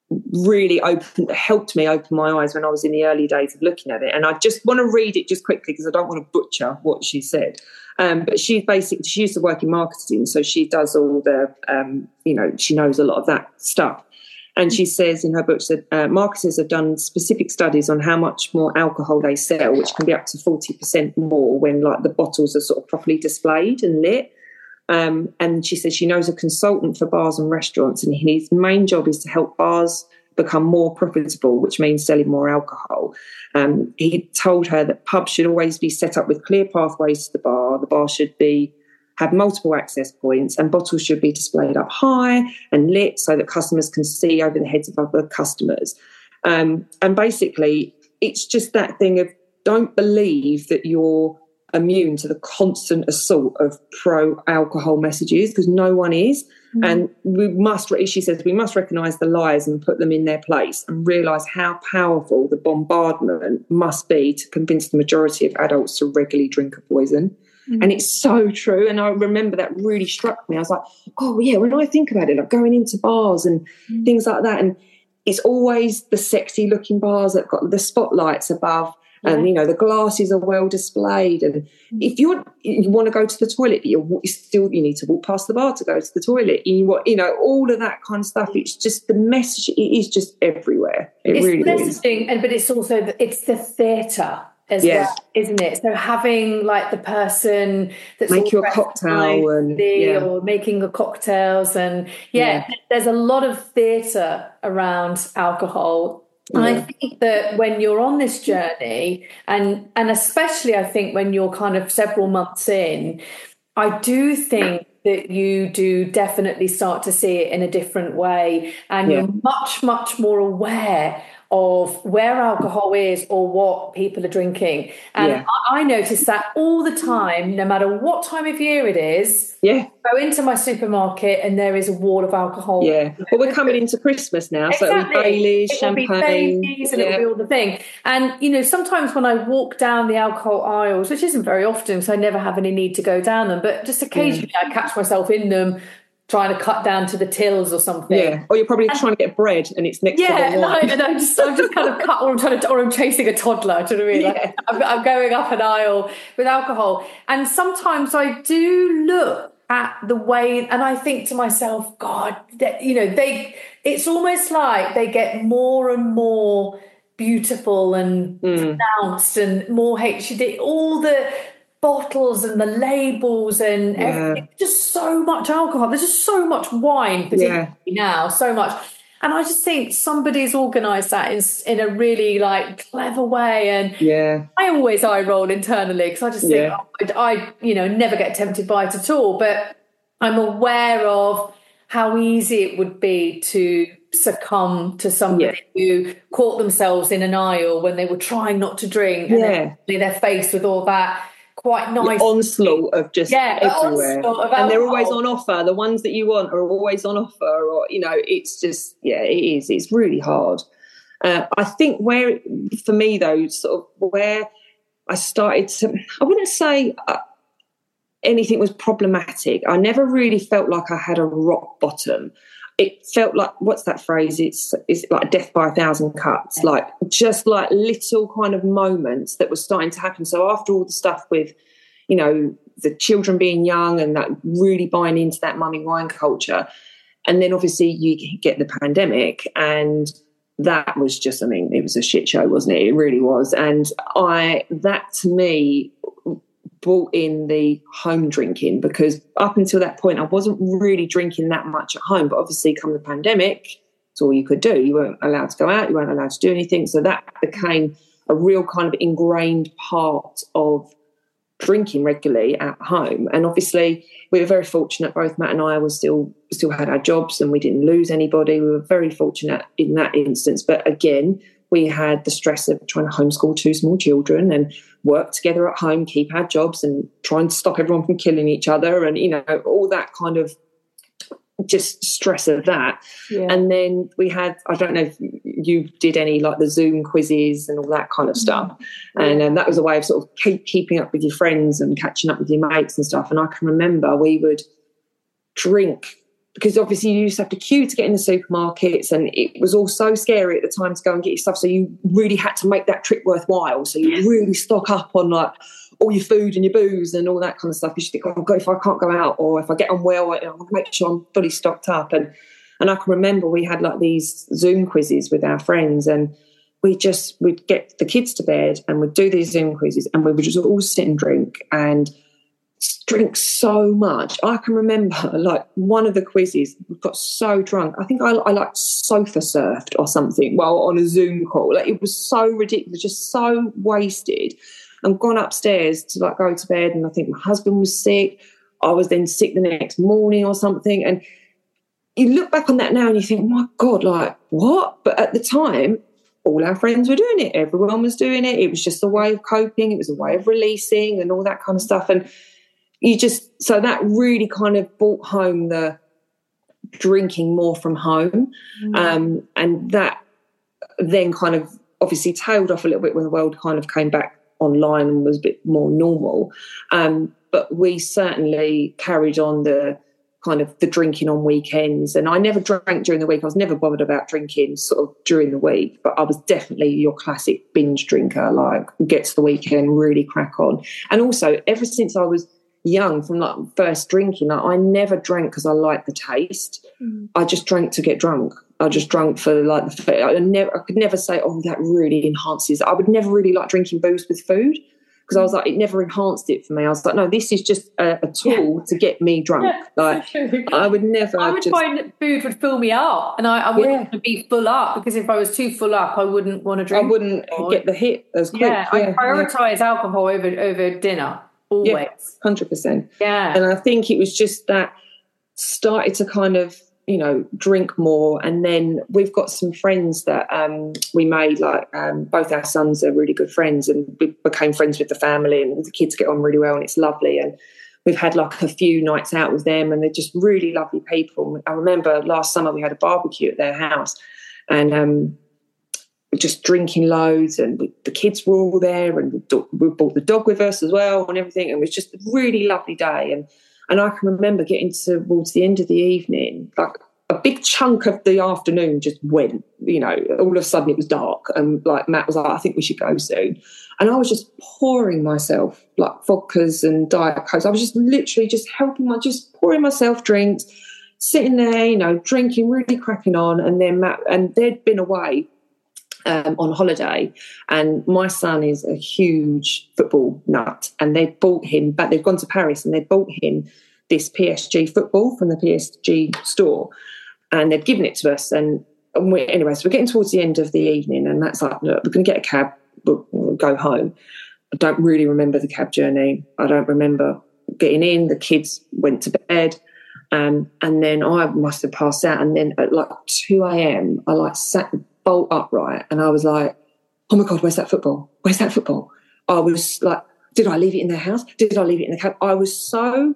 B: really opened, helped me open my eyes when I was in the early days of looking at it. And I just want to read it just quickly because I don't want to butcher what she said. Um, but she's basically, she used to work in marketing, so she does all the, um, you know, she knows a lot of that stuff. And she says in her book that uh, marketers have done specific studies on how much more alcohol they sell, which can be up to forty percent more when like the bottles are sort of properly displayed and lit. Um, and she says she knows a consultant for bars and restaurants, and his main job is to help bars become more profitable, which means selling more alcohol. Um, he told her that pubs should always be set up with clear pathways to the bar. The bar should be have multiple access points, and bottles should be displayed up high and lit so that customers can see over the heads of other customers. Um, and basically, it's just that thing of don't believe that you're immune to the constant assault of pro-alcohol messages, because no one is. Mm-hmm. And we must, she says, we must recognise the lies and put them in their place and realise how powerful the bombardment must be to convince the majority of adults to regularly drink a poison. Mm-hmm. And it's so true. And I remember that really struck me. I was like, oh, yeah, when I think about it, like going into bars and mm-hmm. things like that, and it's always the sexy-looking bars that got the spotlights above. Yeah. And, you know, the glasses are well displayed. And if you're, you want to go to the toilet, but you're, you still, you need to walk past the bar to go to the toilet. You want, you know, all of that kind of stuff. It's just the message. It is just everywhere. It
A: it's
B: really
A: messaging,
B: is.
A: But it's also, the, it's the theatre as
B: yeah.
A: well, isn't it? So having like the person that's
B: make your cocktail and yeah.
A: or making the cocktails and yeah, yeah. there's a lot of theatre around alcohol. And yeah. I think that when you're on this journey, and and especially I think when you're kind of several months in, I do think that you do definitely start to see it in a different way, and yeah. you're much, much more aware of where alcohol is or what people are drinking. And yeah. I, I notice that all the time, no matter what time of year it is.
B: Yeah.
A: Go into my supermarket and there is a wall of alcohol.
B: Yeah. Well, we're coming into Christmas now, exactly. so it'll be Baileys,
A: it
B: champagne.
A: Will be Baileys and yeah. it'll be all the thing. And, you know, sometimes when I walk down the alcohol aisles, which isn't very often, so I never have any need to go down them, but just occasionally yeah. I catch myself in them, trying to cut down to the tills or something.
B: Yeah, or you're probably and, trying to get bread and it's next
A: yeah,
B: to the wine.
A: Yeah, and I'm just, I'm just kind of cut, or I'm trying to, or I'm chasing a toddler. Do you know what I mean?
B: Yeah.
A: Like, I'm, I'm going up an aisle with alcohol, and sometimes I do look at the way, and I think to myself, God, that, you know, they. It's almost like they get more and more beautiful and mm. pronounced and more H D. All the bottles and the labels and yeah. everything, just so much alcohol. There's just so much wine, particularly yeah. now, so much. And I just think somebody's organised that in, in a really like clever way. And
B: yeah,
A: I always eye roll internally because I just think yeah. oh, I, I, you know, never get tempted by it at all. But I'm aware of how easy it would be to succumb to somebody yeah. who caught themselves in an aisle when they were trying not to drink. And
B: yeah,
A: then they're faced with all that. Quite nice.
B: The onslaught of just
A: yeah,
B: everywhere.
A: Of
B: and they're always on offer. The ones that you want are always on offer, or, you know, it's just, yeah, it is. It's really hard. Uh, I think where, for me though, sort of where I started to, I wouldn't say uh, anything was problematic. I never really felt like I had a rock bottom. It felt like, what's that phrase? It's, it's like death by a thousand cuts, like just like little kind of moments that were starting to happen. So after all the stuff with, you know, the children being young and that really buying into that mummy wine culture, and then obviously you get the pandemic, and that was just, I mean, it was a shit show, wasn't it? It really was. And I, that to me, brought in the home drinking, because up until that point I wasn't really drinking that much at home, but obviously come the pandemic, it's all you could do. You weren't allowed to go out, you weren't allowed to do anything, so that became a real kind of ingrained part of drinking regularly at home. And obviously we were very fortunate, both Matt and I were still still had our jobs and we didn't lose anybody. We were very fortunate in that instance, but again we had the stress of trying to homeschool two small children and work together at home, keep our jobs and try and stop everyone from killing each other, and, you know, all that kind of just stress of that. Yeah. And then we had, I don't know if you did any like the Zoom quizzes and all that kind of stuff. Mm-hmm. And um, that was a way of sort of keep keeping up with your friends and catching up with your mates and stuff. And I can remember we would drink because obviously you used to have to queue to get in the supermarkets, and it was all so scary at the time to go and get your stuff. So you really had to make that trip worthwhile. So you really stock up on like all your food and your booze and all that kind of stuff. You should think, oh God, if I can't go out, or if I get unwell, I want to make sure I'm fully stocked up. And and I can remember we had like these Zoom quizzes with our friends, and we just we'd get the kids to bed and we'd do these Zoom quizzes, and we would just all sit and drink and drink so much. I can remember like one of the quizzes, we got so drunk. I think I, I like sofa surfed or something while on a Zoom call. Like it was so ridiculous, just so wasted. And gone upstairs to like go to bed, and I think my husband was sick. I was then sick the next morning or something. And you look back on that now and you think, oh my God, like what? But at the time, all our friends were doing it. Everyone was doing it. It was just a way of coping. It was a way of releasing and all that kind of stuff. And you just, so that really kind of brought home the drinking more from home. Mm. Um, and that then kind of obviously tailed off a little bit when the world kind of came back online and was a bit more normal. Um, but we certainly carried on the kind of the drinking on weekends. And I never drank during the week. I was never bothered about drinking sort of during the week, but I was definitely your classic binge drinker, like get to the weekend, really crack on. And also ever since I was young, from like first drinking, like, I never drank because I liked the taste. Mm. I just drank to get drunk. I just drank for like the. I never, I could never say, oh, that really enhances. I would never really like drinking booze with food, because I was like, it never enhanced it for me. I was like, no, this is just a, a tool yeah. to get me drunk. Yeah, like so I would never.
C: I would
B: just,
C: find that food would fill me up, and I, I wouldn't yeah. want to be full up, because if I was too full up, I wouldn't want to drink.
B: I wouldn't anymore. Get the hit as quick.
C: Yeah, yeah I prioritise yeah. alcohol over over dinner. Always.
B: Yeah, one hundred percent.
C: Yeah.
B: And I think it was just that started to kind of, you know, drink more. And then we've got some friends that um, we made, like um, both our sons are really good friends, and we became friends with the family, and the kids get on really well, and it's lovely. And we've had like a few nights out with them, and they're just really lovely people. I remember last summer we had a barbecue at their house, and um just drinking loads, and we, the kids were all there, and we, do, we brought the dog with us as well and everything, and it was just a really lovely day. And and I can remember getting towards the end of the evening, like a big chunk of the afternoon just went, you know, all of a sudden it was dark, and like Matt was like, I think we should go soon. And I was just pouring myself like vodkas and Diet Cokes. I was just literally just helping my, just pouring myself drinks, sitting there, you know, drinking, really cracking on. And then Matt, and they'd been away Um, on holiday, and my son is a huge football nut, and they bought him back. They've gone to Paris, and they bought him this P S G football from the P S G store, and they'd given it to us. And, and we, anyway, so we're getting towards the end of the evening, and that's like, look, we're going to get a cab, we'll, we'll go home. I don't really remember the cab journey. I don't remember getting in. The kids went to bed. Um, and then I must have passed out. And then at like two a.m., I like sat bolt upright, and I was like, oh my God, where's that football? Where's that football? I was like, did I leave it in their house? Did I leave it in the cab? I was so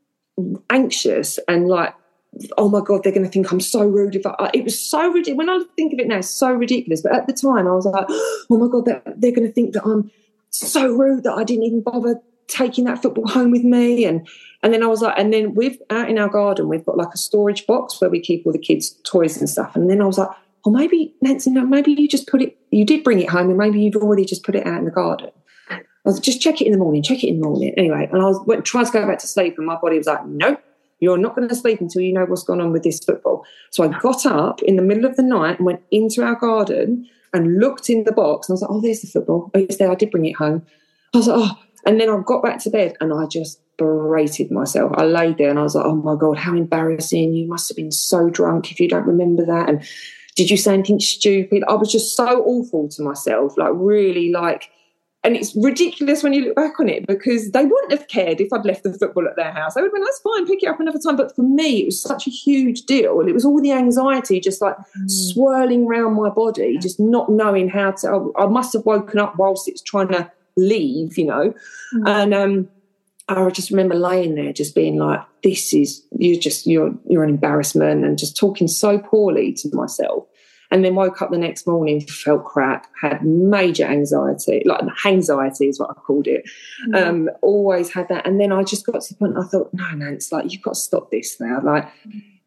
B: anxious and like, oh my God, they're going to think I'm so rude. If I, it was so ridiculous. When I think of it now, it's so ridiculous. But at the time I was like, oh my God, they're, they're going to think that I'm so rude that I didn't even bother taking that football home with me. And and then I was like, and then we've out in our garden, we've got like a storage box where we keep all the kids' toys and stuff. And then I was like, or maybe, Nancy, no, maybe you just put it, you did bring it home, and maybe you've already just put it out in the garden. I was like, just check it in the morning, check it in the morning. Anyway, and I was went, tried to go back to sleep, and my body was like, nope, you're not going to sleep until you know what's gone on with this football. So I got up in the middle of the night and went into our garden and looked in the box, and I was like, oh, there's the football. Oh, it's there. I did bring it home. I was like, oh. And then I got back to bed, and I just berated myself. I laid there, and I was like, oh, my God, how embarrassing. You must have been so drunk if you don't remember that. And did you say anything stupid? I was just so awful to myself, like really like, and it's ridiculous when you look back on it, because they wouldn't have cared if I'd left the football at their house. They would have been, that's fine, pick it up another time. But for me, it was such a huge deal. And it was all the anxiety just like mm. swirling around my body, just not knowing how to, I, I must have woken up whilst it's trying to leave, you know. Mm. And um, I just remember laying there just being like, this is, you're just, you're, you're an embarrassment, and just talking so poorly to myself. And then woke up the next morning, felt crap, had major anxiety, like anxiety is what I called it. Mm. Um, always had that. And then I just got to the point, I thought, no, Nance, like, you've got to stop this now. Like,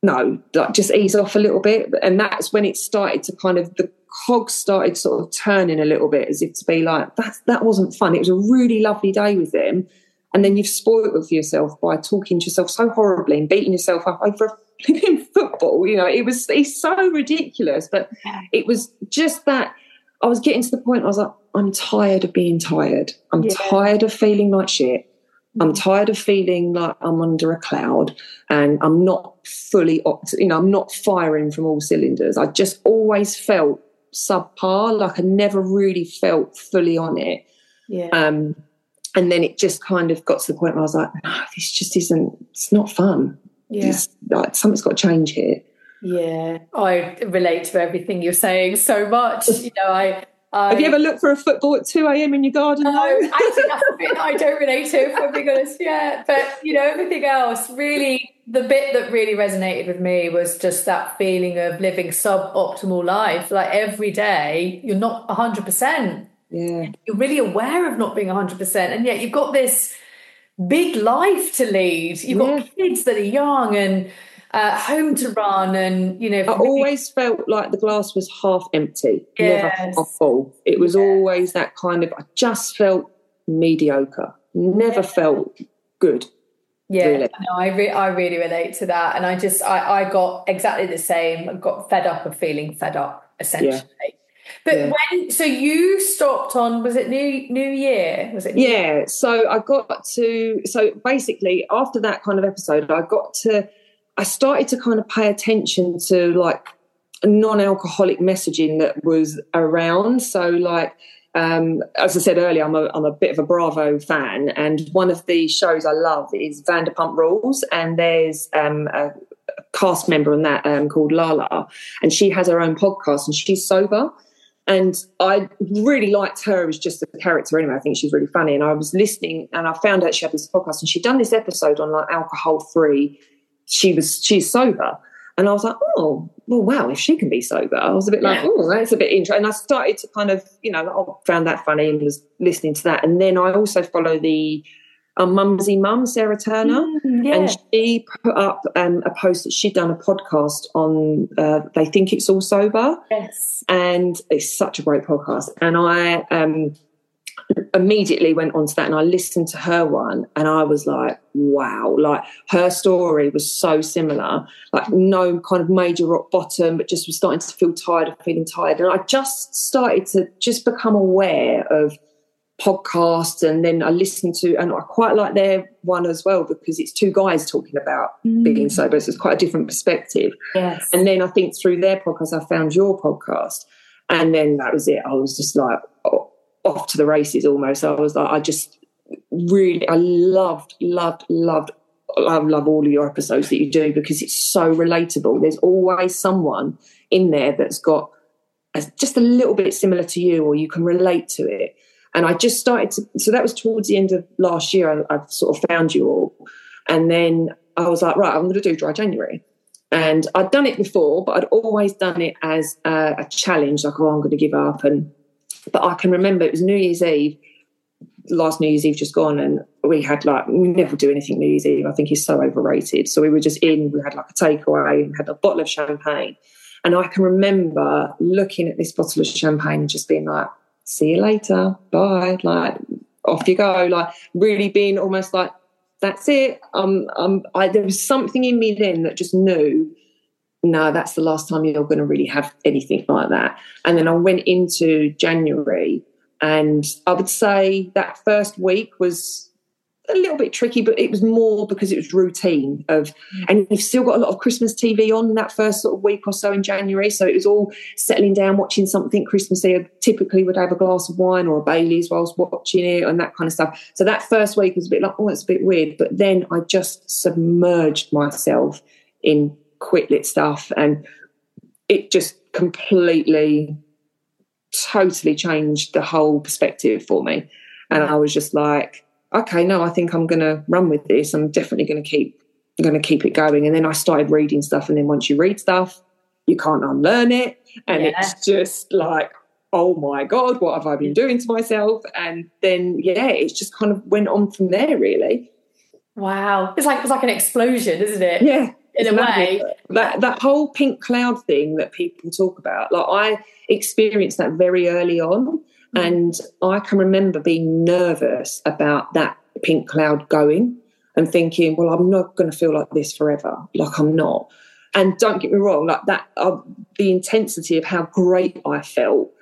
B: no, like just ease off a little bit. And that's when it started to kind of, the cogs started sort of turning a little bit, as if to be like, that, that wasn't fun. It was a really lovely day with them. And then you've spoiled it for yourself by talking to yourself so horribly and beating yourself up over flipping football. You know, it was, it's so ridiculous. But it was just that I was getting to the point, I was like, I'm tired of being tired. I'm yeah. tired of feeling like shit. I'm tired of feeling like I'm under a cloud and I'm not fully, you know, I'm not firing from all cylinders. I just always felt subpar, like I never really felt fully on it.
C: Yeah.
B: Um, and then it just kind of got to the point where I was like, no, this just isn't, it's not fun.
C: Yeah.
B: It's like, something's got to change here.
C: Yeah. I relate to everything you're saying so much. You know, I, I,
B: Have you ever looked for a football at two a.m. in your garden?
C: No, actually, that's the bit I don't relate to, if I'm being honest. Yeah, but, you know, everything else, really, the bit that really resonated with me was just that feeling of living suboptimal life. Like every day, you're not one hundred percent.
B: Yeah.
C: You're really aware of not being one hundred percent. And yet you've got this big life to lead. You've got yeah. kids that are young and Uh, home to run, and you know,
B: I always felt like the glass was half empty, yes. never half full. It was yeah. always that kind of, I just felt mediocre, never yeah. felt good.
C: Yeah,
B: really.
C: no, I re- I really relate to that, and I just I, I got exactly the same. I got fed up of feeling fed up, essentially. Yeah. But yeah. when so you stopped on, was it New New Year? Was it? New
B: yeah.
C: Year?
B: So I got to so basically after that kind of episode, I got to. I started to kind of pay attention to like non-alcoholic messaging that was around. So like, um, as I said earlier, I'm a, I'm a bit of a Bravo fan. And one of the shows I love is Vanderpump Rules. And there's um, a cast member on that um, called Lala. And she has her own podcast and she's sober. And I really liked her as just a character anyway. I think she's really funny. And I was listening and I found out she had this podcast and she'd done this episode on like alcohol-free. She was, she's sober. And I was like, oh, well, wow, if she can be sober. I was a bit like, yeah. oh, that's a bit interesting. And I started to kind of, you know, I found that funny and was listening to that. And then I also follow the um, Mumsy Mum, Sarah Turner.
C: Mm, yeah.
B: And she put up um, a post that she'd done a podcast on uh, They Think It's All Sober.
C: Yes.
B: And it's such a great podcast. And I um, immediately went onto that and I listened to her one and I was like, wow, like her story was so similar, like no kind of major rock bottom, but just was starting to feel tired of feeling tired. And I just started to just become aware of podcasts, and then I listened to, and I quite like their one as well because it's two guys talking about mm. being sober, so it's quite a different perspective.
C: Yes.
B: And then I think through their podcast I found your podcast, and then that was it. I was just like, oh, off to the races almost. I was like, I just really, I loved, loved, loved, I love all of your episodes that you do because it's so relatable. There's always someone in there that's got a, just a little bit similar to you, or you can relate to it. And I just started to, so that was towards the end of last year, I, I sort of found you all. And then I was like, right, I'm going to do Dry January. And I'd done it before, but I'd always done it as a, a challenge, like, oh, I'm going to give up. And But I can remember it was New Year's Eve, last New Year's Eve just gone, and we had like, we never do anything New Year's Eve. I think it's so overrated. So we were just in, we had like a takeaway, and had a bottle of champagne. And I can remember looking at this bottle of champagne and just being like, see you later, bye, like off you go, like really being almost like, that's it. Um, um, I, there was something in me then that just knew, no, that's the last time you're going to really have anything like that. And then I went into January, and I would say that first week was a little bit tricky, but it was more because it was routine of, and you've still got a lot of Christmas T V on that first sort of week or so in January. So it was all settling down, watching something Christmassy. I typically would have a glass of wine or a Baileys whilst watching it and that kind of stuff. So that first week was a bit like, oh, it's a bit weird. But then I just submerged myself in Quit Lit stuff, and it just completely, totally changed the whole perspective for me. And I was just like, okay, no, I think I'm going to run with this. I'm definitely going to keep going to keep it going. And then I started reading stuff, and then once you read stuff, you can't unlearn it, and yeah. it's just like, oh my God, what have I been doing to myself? And then yeah, it just kind of went on from there, really.
C: Wow, it's like it's like an explosion, isn't it?
B: Yeah.
C: in a way.
B: That that whole pink cloud thing that people talk about, like I experienced that very early on, mm-hmm. and I can remember being nervous about that pink cloud going and thinking, well, I'm not going to feel like this forever. Like I'm not. And don't get me wrong, like that, uh, the intensity of how great I felt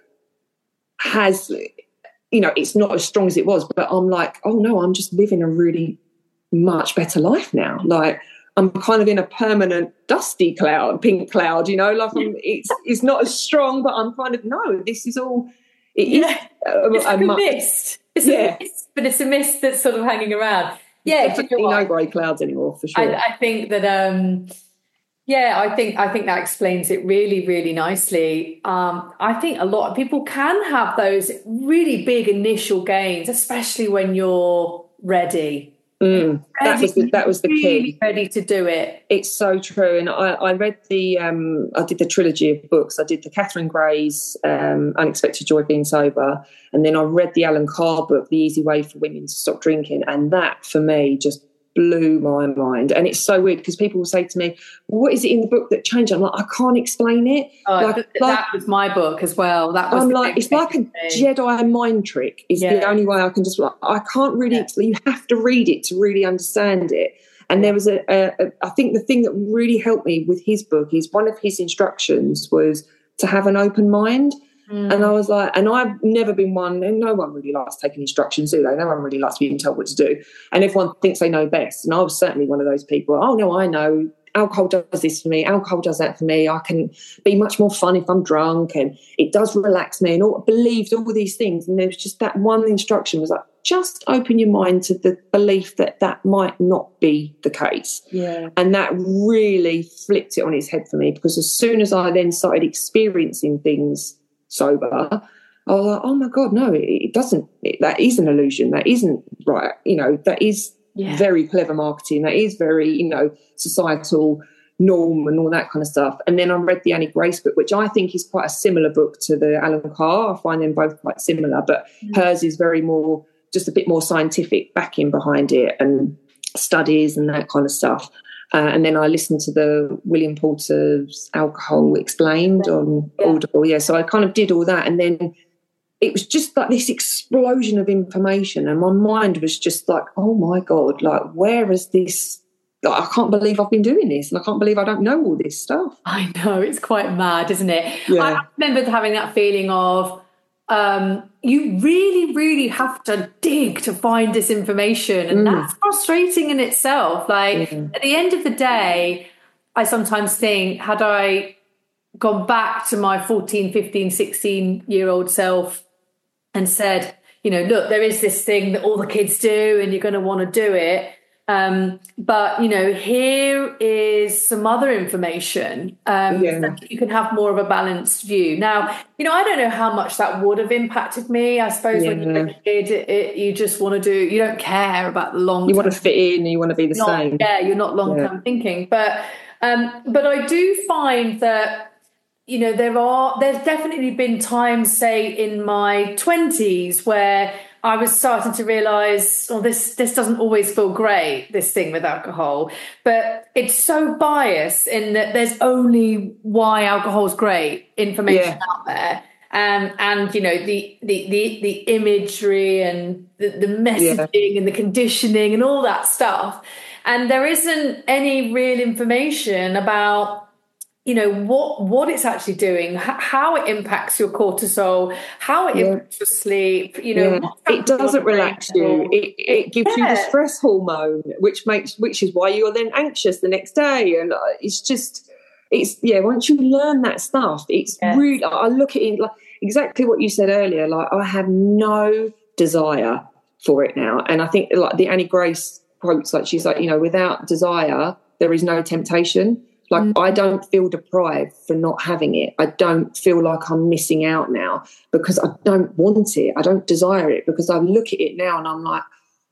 B: has, you know, it's not as strong as it was, but I'm like, oh no, I'm just living a really much better life now. Like I'm kind of in a permanent dusty cloud, pink cloud, you know, like I'm, it's it's not as strong, but I'm kind of, no, this is all, it
C: yeah.
B: is a,
C: it's like a,
B: a
C: mist. It's
B: yeah.
C: a mist, but it's a mist that's sort of hanging around. Yeah,
B: definitely no grey clouds anymore, for sure.
C: I, I think that, um, yeah, I think I think that explains it really, really nicely. Um, I think a lot of people can have those really big initial gains, especially when you're ready.
B: Mm, that was the, that was the
C: really
B: key.
C: Ready to do it.
B: It's so true. And I, I read the um, I did the trilogy of books. I did the Catherine Gray's um, Unexpected Joy of Being Sober, and then I read the Alan Carr book, The Easy Way for Women to Stop Drinking, and that for me just blew my mind. And it's so weird because people will say to me, what is it in the book that changed? I'm like, I can't explain it.
C: Oh,
B: like,
C: that
B: like,
C: was my book as well. That was
B: I'm like, it's like a Jedi mind trick is yeah. the only way I can just, like, I can't really, yeah. you have to read it to really understand it. And there was a, a, a, I think the thing that really helped me with his book is one of his instructions was to have an open mind. Mm. And I was like, and I've never been one, and no one really likes taking instructions, do they? No one really likes being told what to do. And everyone thinks they know best. And I was certainly one of those people. Oh, no, I know. Alcohol does this for me. Alcohol does that for me. I can be much more fun if I'm drunk, and it does relax me, and all, believed all these things. And there was just that one instruction was like, just open your mind to the belief that that might not be the case.
C: Yeah. And
B: that really flipped it on its head for me, because as soon as I then started experiencing things sober, I was like, oh my God, no, it, it doesn't, it, that is an illusion. That isn't right. You know, that is yeah. very clever marketing. That is very, you know, societal norm and all that kind of stuff. And then I read the Annie Grace book, which I think is quite a similar book to the Alan Carr. I find them both quite similar, but mm. hers is very more, just a bit more scientific backing behind it and studies and that kind of stuff. Uh, and then I listened to the William Porter's Alcohol Explained on yeah. Audible. Yeah, so I kind of did all that. And then it was just like this explosion of information. And my mind was just like, oh, my God, like, where is this? Like, I can't believe I've been doing this. And I can't believe I don't know all this stuff.
C: I know, it's quite mad, isn't it?
B: Yeah.
C: I remember having that feeling of, um, you really, really have to dig to find this information. And mm. that's frustrating in itself. Like, yeah. at the end of the day, I sometimes think, had I gone back to my fourteen, fifteen, sixteen-year-old self and said, you know, look, there is this thing that all the kids do and you're going to want to do it. Um, but, you know, here is some other information um, yeah. that you can have more of a balanced view. Now, you know, I don't know how much that would have impacted me. I suppose yeah. when you're a kid, it, it, you just want to do, you don't care about the long term.
B: You want to fit in and you want to be the
C: not,
B: same.
C: Yeah, you're not long-term yeah. thinking. But, um, but I do find that, you know, there are, there's definitely been times, say, in my twenties where I was starting to realise, well, this this doesn't always feel great, this thing with alcohol. But it's so biased in that there's only why alcohol's great information yeah. out there. Um, and, you know, the the the, the imagery and the, the messaging yeah. and the conditioning and all that stuff. And there isn't any real information about, you know, what what it's actually doing, h- how it impacts your cortisol, how it yeah. impacts your sleep, you know.
B: Yeah. It doesn't relax you. It, it gives yeah. you the stress hormone, which makes which is why you're then anxious the next day. And it's just, it's, yeah, once you learn that stuff, it's yes. really, I look at it like exactly what you said earlier, like I have no desire for it now. And I think like the Annie Grace quotes, like she's like, you know, without desire, there is no temptation. Like, mm. I don't feel deprived for not having it. I don't feel like I'm missing out now because I don't want it. I don't desire it, because I look at it now and I'm like,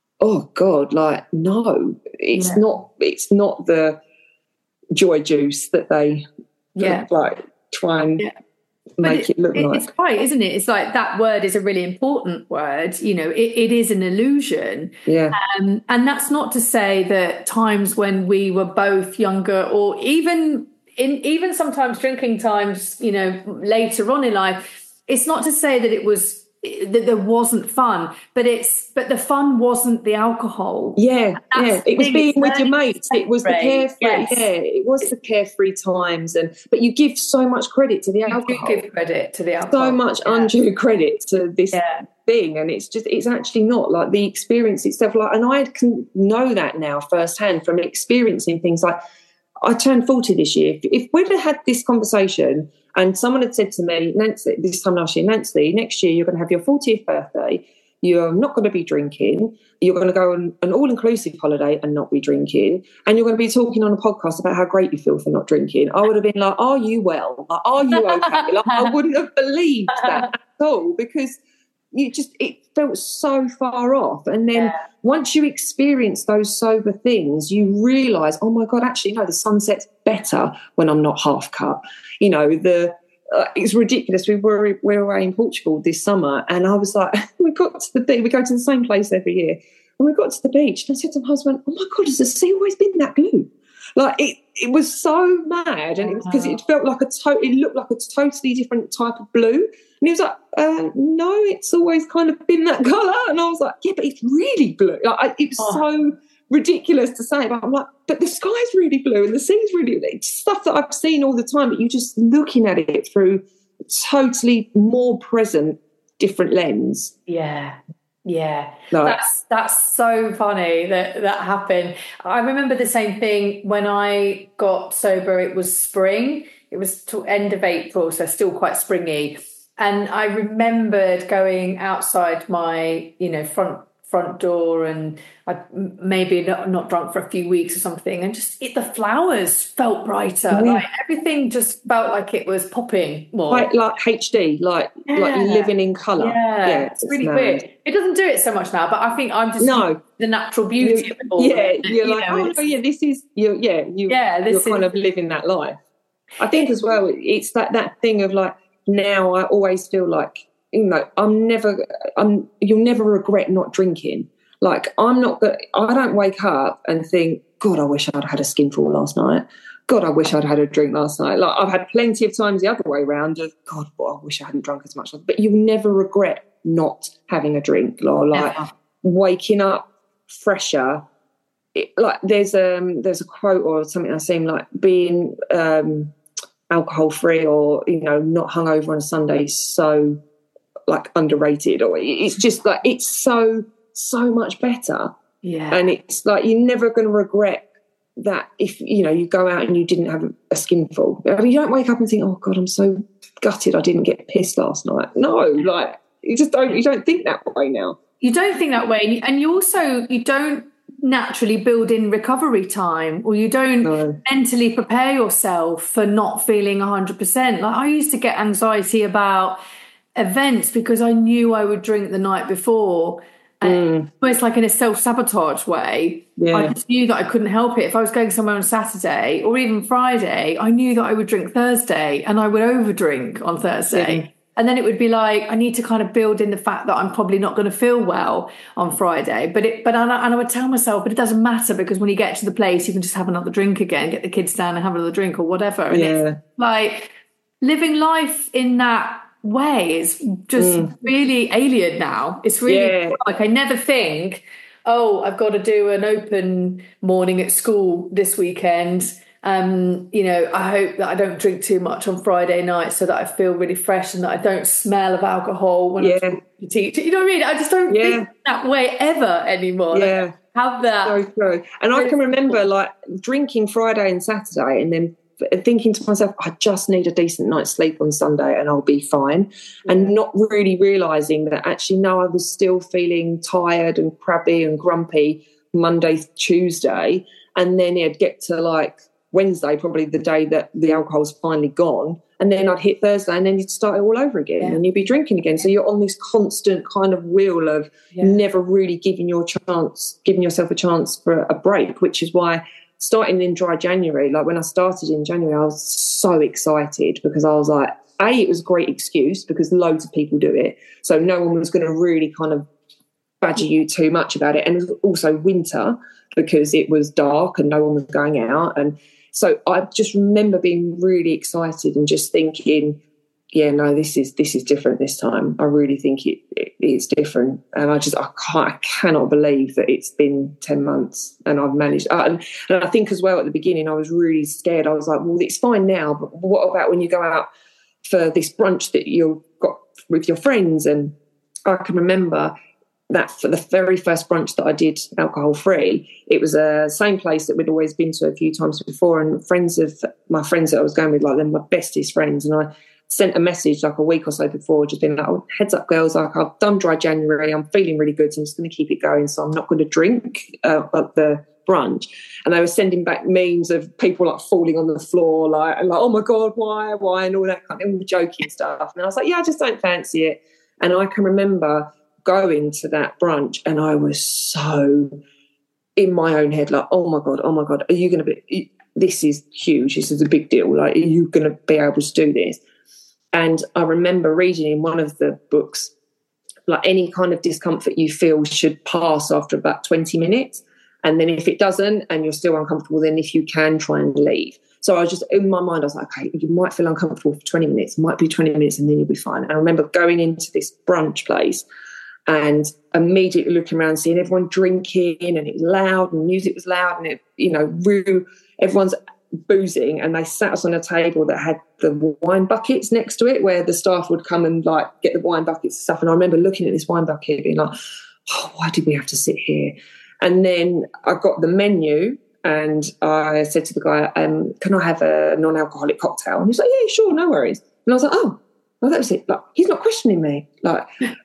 B: oh God, like, no, it's yeah. not, it's not the joy juice that they
C: yeah.
B: like try and
C: yeah.
B: make it, it look
C: it,
B: like.
C: It's right, isn't it? It's like that word is a really important word. You know, it, it is an illusion.
B: Yeah.
C: Um, and that's not to say that times when we were both younger, or even in even sometimes drinking times, you know, later on in life, it's not to say that it was that there wasn't fun, but it's but the fun wasn't the alcohol.
B: Yeah, yeah. It was being with your mates. It was the carefree.
C: Yes.
B: Yeah, it was the carefree times, and but you give so much credit to the
C: You
B: alcohol.
C: do give credit to the alcohol.
B: So much
C: yeah.
B: undue credit to this
C: yeah.
B: thing, and it's just it's actually not like the experience itself. Like, and I can know that now firsthand from experiencing things like. I turned forty this year. If we'd have had this conversation and someone had said to me, Nancy, this time last year, Nancy, next year you're going to have your fortieth birthday, you're not going to be drinking, you're going to go on an all-inclusive holiday and not be drinking, and you're going to be talking on a podcast about how great you feel for not drinking, I would have been like, are you well? Like, are you okay? Like, I wouldn't have believed that at all, because you just it felt so far off. And then yeah. once you experience those sober things, you realise, oh my God, actually no, the sunset's better when I'm not half cut. You know, the uh, it's ridiculous. We were we were away in Portugal this summer, and I was like, we got to the beach. We go to the same place every year, and we got to the beach, and I said to my husband, oh my God, has the sea always been that blue? Like it, it was so mad, and it was because it felt like a to- it looked like a totally different type of blue. And he was like, uh, no, it's always kind of been that colour. And I was like, yeah, but it's really blue. Like, I, it was oh. so ridiculous to say, but I'm like, but the sky's really blue and the sea's really blue. It's stuff that I've seen all the time, but you're just looking at it through a totally more present, different lens.
C: Yeah. Yeah,
B: like,
C: that's that's so funny that that happened. I remember the same thing when I got sober. It was spring. It was to end of April, so still quite springy. And I remembered going outside my, you know, front front door, and I maybe not, not drunk for a few weeks or something, and just it, the flowers felt brighter. Yeah. Like everything just felt like it was popping more.
B: Like like H D, like yeah. like you're living in colour.
C: Yeah, yeah, it's, it's really mad. Weird. It doesn't do it so much now, but I think I'm just
B: no
C: the natural beauty
B: you're,
C: of it all.
B: Yeah, you're
C: you
B: like,
C: know,
B: oh no, yeah, this is you. Yeah, you. Yeah, this you're is, kind of living that life. I think as well, it's that that thing of like. Now I always feel like, you know, I'm never, I'm, you'll never regret not drinking. Like I'm not, I don't wake up and think, God, I wish I'd had a skinful last night. God, I wish I'd had a drink last night. Like I've had plenty of times the other way around of, God, well, I wish I hadn't drunk as much. But you'll never regret not having a drink or like never. Waking up fresher. It, like there's um there's a quote or something I've seen like being um. alcohol free or you know not hungover on a Sunday is so like underrated, or it's just like it's so so much better.
C: Yeah,
B: and it's like you're never going to regret that if you know you go out and you didn't have a skinful. I mean, you don't wake up and think, oh God, I'm so gutted I didn't get pissed last night. No, like you just don't you don't think that way now.
C: You don't think that way, and you also you don't naturally build in recovery time, or you don't no. mentally prepare yourself for not feeling one hundred percent. Like I used to get anxiety about events because I knew I would drink the night before, and mm. almost like in a self-sabotage way.
B: Yeah.
C: I just knew that I couldn't help it. If I was going somewhere on Saturday or even Friday, I knew that I would drink Thursday and I would overdrink on Thursday. Yeah. And then it would be like, I need to kind of build in the fact that I'm probably not going to feel well on Friday. But it, but and I, and I would tell myself, but it doesn't matter because when you get to the place, you can just have another drink again, get the kids down and have another drink or whatever. And
B: yeah.
C: it's like living life in that way is just mm. really alien now. It's really
B: yeah.
C: like I never think, oh, I've got to do an open morning at school this weekend. Um, you know, I hope that I don't drink too much on Friday night so that I feel really fresh and that I don't smell of alcohol when
B: yeah.
C: I'm to teach. You know what I mean? I just don't
B: yeah.
C: think that way ever anymore.
B: Yeah.
C: Like, have that.
B: So true. And I can remember like drinking Friday and Saturday and then thinking to myself, I just need a decent night's sleep on Sunday and I'll be fine. Yeah. And not really realising that actually, no, I was still feeling tired and crabby and grumpy Monday, Tuesday. And then it'd get to like Wednesday, probably the day that the alcohol's finally gone, and then I'd hit Thursday and then you'd start it all over again yeah. and you'd be drinking again. So you're on this constant kind of wheel of yeah. never really giving your chance, giving yourself a chance for a break, which is why starting in dry January, like when I started in January, I was so excited because I was like, A, it was a great excuse because loads of people do it. So no one was going to really kind of badger you too much about it. And it was also winter because it was dark and no one was going out. And so I just remember being really excited and just thinking, yeah, no, this is this is different this time. I really think it, it it's different. And I just, I, can't, I cannot believe that it's been ten months and I've managed. Uh, and, and I think as well at the beginning, I was really scared. I was like, well, it's fine now, but what about when you go out for this brunch that you've got with your friends? And I can remember that for the very first brunch that I did alcohol free, it was a same place that we'd always been to a few times before, and friends of my friends that I was going with, like, they're my bestest friends, and I sent a message like a week or so before, just being like, oh, heads up girls, like, I've done dry January, I'm feeling really good, so I'm just going to keep it going, so I'm not going to drink uh, at the brunch. And they were sending back memes of people like falling on the floor, like, and like, oh my god, why why and all that kind of joking stuff. And I was like, yeah, I just don't fancy it. And I can remember going to that brunch and I was so in my own head, like, oh my god, oh my god, are you going to be, this is huge, this is a big deal, like, are you going to be able to do this? And I remember reading in one of the books, like, any kind of discomfort you feel should pass after about twenty minutes, and then if it doesn't and you're still uncomfortable, then if you can, try and leave. So I was just, in my mind, I was like, okay, you might feel uncomfortable for twenty minutes, it might be twenty minutes and then you'll be fine. And I remember going into this brunch place and immediately looking around, seeing everyone drinking, and it was loud and music was loud, and it, you know, real, everyone's boozing, and they sat us on a table that had the wine buckets next to it where the staff would come and like get the wine buckets and stuff. And I remember looking at this wine bucket being like, oh, why did we have to sit here? And then I got the menu and I said to the guy, um, can I have a non-alcoholic cocktail? And he's like, yeah, sure, no worries. And I was like, oh, well, that was it. Like, he's not questioning me. Like,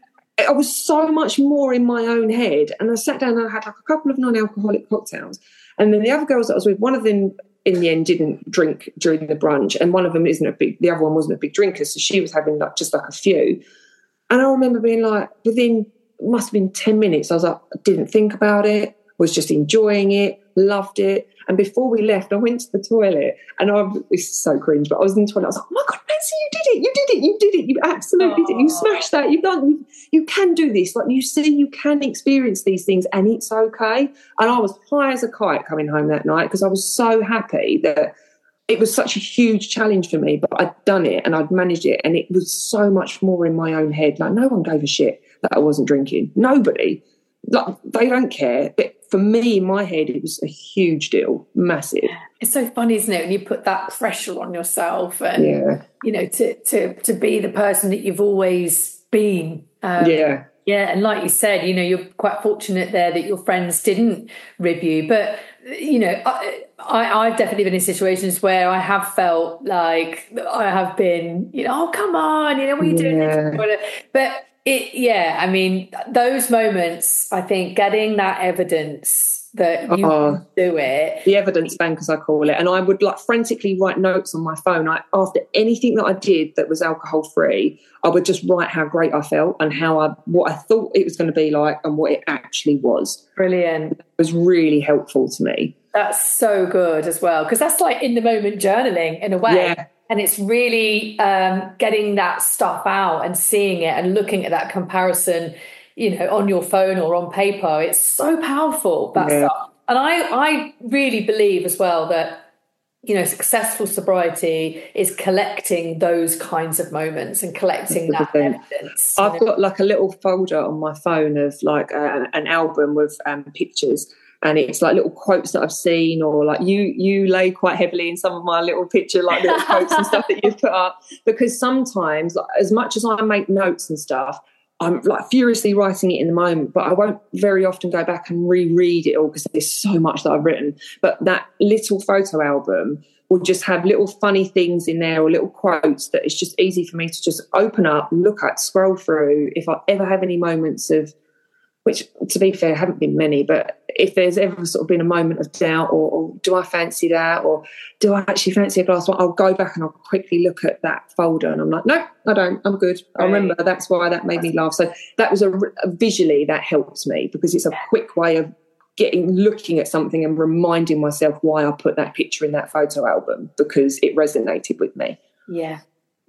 B: I was so much more in my own head. And I sat down and I had like a couple of non-alcoholic cocktails. And then the other girls that I was with, one of them in the end didn't drink during the brunch, and one of them isn't a big, the other one wasn't a big drinker, so she was having like just like a few. And I remember being like, within, must have been ten minutes, I was like, I didn't think about it, was just enjoying it, loved it. And before we left, I went to the toilet, and I, this is so cringe, but I was in the toilet, I was like, oh my God, Nancy, you did it, you did it, you did it, you absolutely Aww. did it, you smashed that, you've done, you, you can do this, like, you see, you can experience these things, and it's okay. And I was high as a kite coming home that night because I was so happy that it was such a huge challenge for me, but I'd done it and I'd managed it, and it was so much more in my own head. Like, no one gave a shit that I wasn't drinking. Nobody. Like, they don't care. But for me, in my head, it was a huge deal, massive.
C: It's so funny, isn't it, when you put that pressure on yourself and,
B: yeah.
C: you know, to, to, to be the person that you've always been. Um,
B: yeah.
C: Yeah, and like you said, you know, you're quite fortunate there that your friends didn't rib you. But, you know, I, I, I've definitely been in situations where I have felt like I have been, you know, oh, come on, you know, what are you doing?
B: Yeah.
C: But it, yeah, I mean, those moments, I think getting that evidence that you
B: oh,
C: can do it.
B: The evidence bank, as I call it. And I would like frantically write notes on my phone. I, after anything that I did that was alcohol free, I would just write how great I felt and how I, what I thought it was going to be like and what it actually was.
C: Brilliant.
B: It was really helpful to me.
C: That's so good as well, because that's like in the moment journaling in a way.
B: Yeah.
C: And it's really um, getting that stuff out and seeing it and looking at that comparison, you know, on your phone or on paper. It's so powerful, that yeah. stuff. And I, I really believe as well that, you know, successful sobriety is collecting those kinds of moments and collecting that evidence.
B: I've
C: know?
B: got like a little folder on my phone of like a, an album with um, pictures. And it's like little quotes that I've seen, or like you you lay quite heavily in some of my little picture, like little quotes and stuff that you've put up. Because sometimes, like, as much as I make notes and stuff, I'm like furiously writing it in the moment, but I won't very often go back and reread it all because there's so much that I've written. But that little photo album will just have little funny things in there or little quotes that it's just easy for me to just open up, look at, scroll through. If I ever have any moments of, which, to be fair, haven't been many, but if there's ever sort of been a moment of doubt or, or do I fancy that or do I actually fancy a glass of wine, I'll go back and I'll quickly look at that folder and I'm like, no, I don't, I'm good. I remember that's why that made me laugh. So that was a, a visually that helps me because it's a quick way of getting, looking at something and reminding myself why I put that picture in that photo album because it resonated with me.
C: Yeah.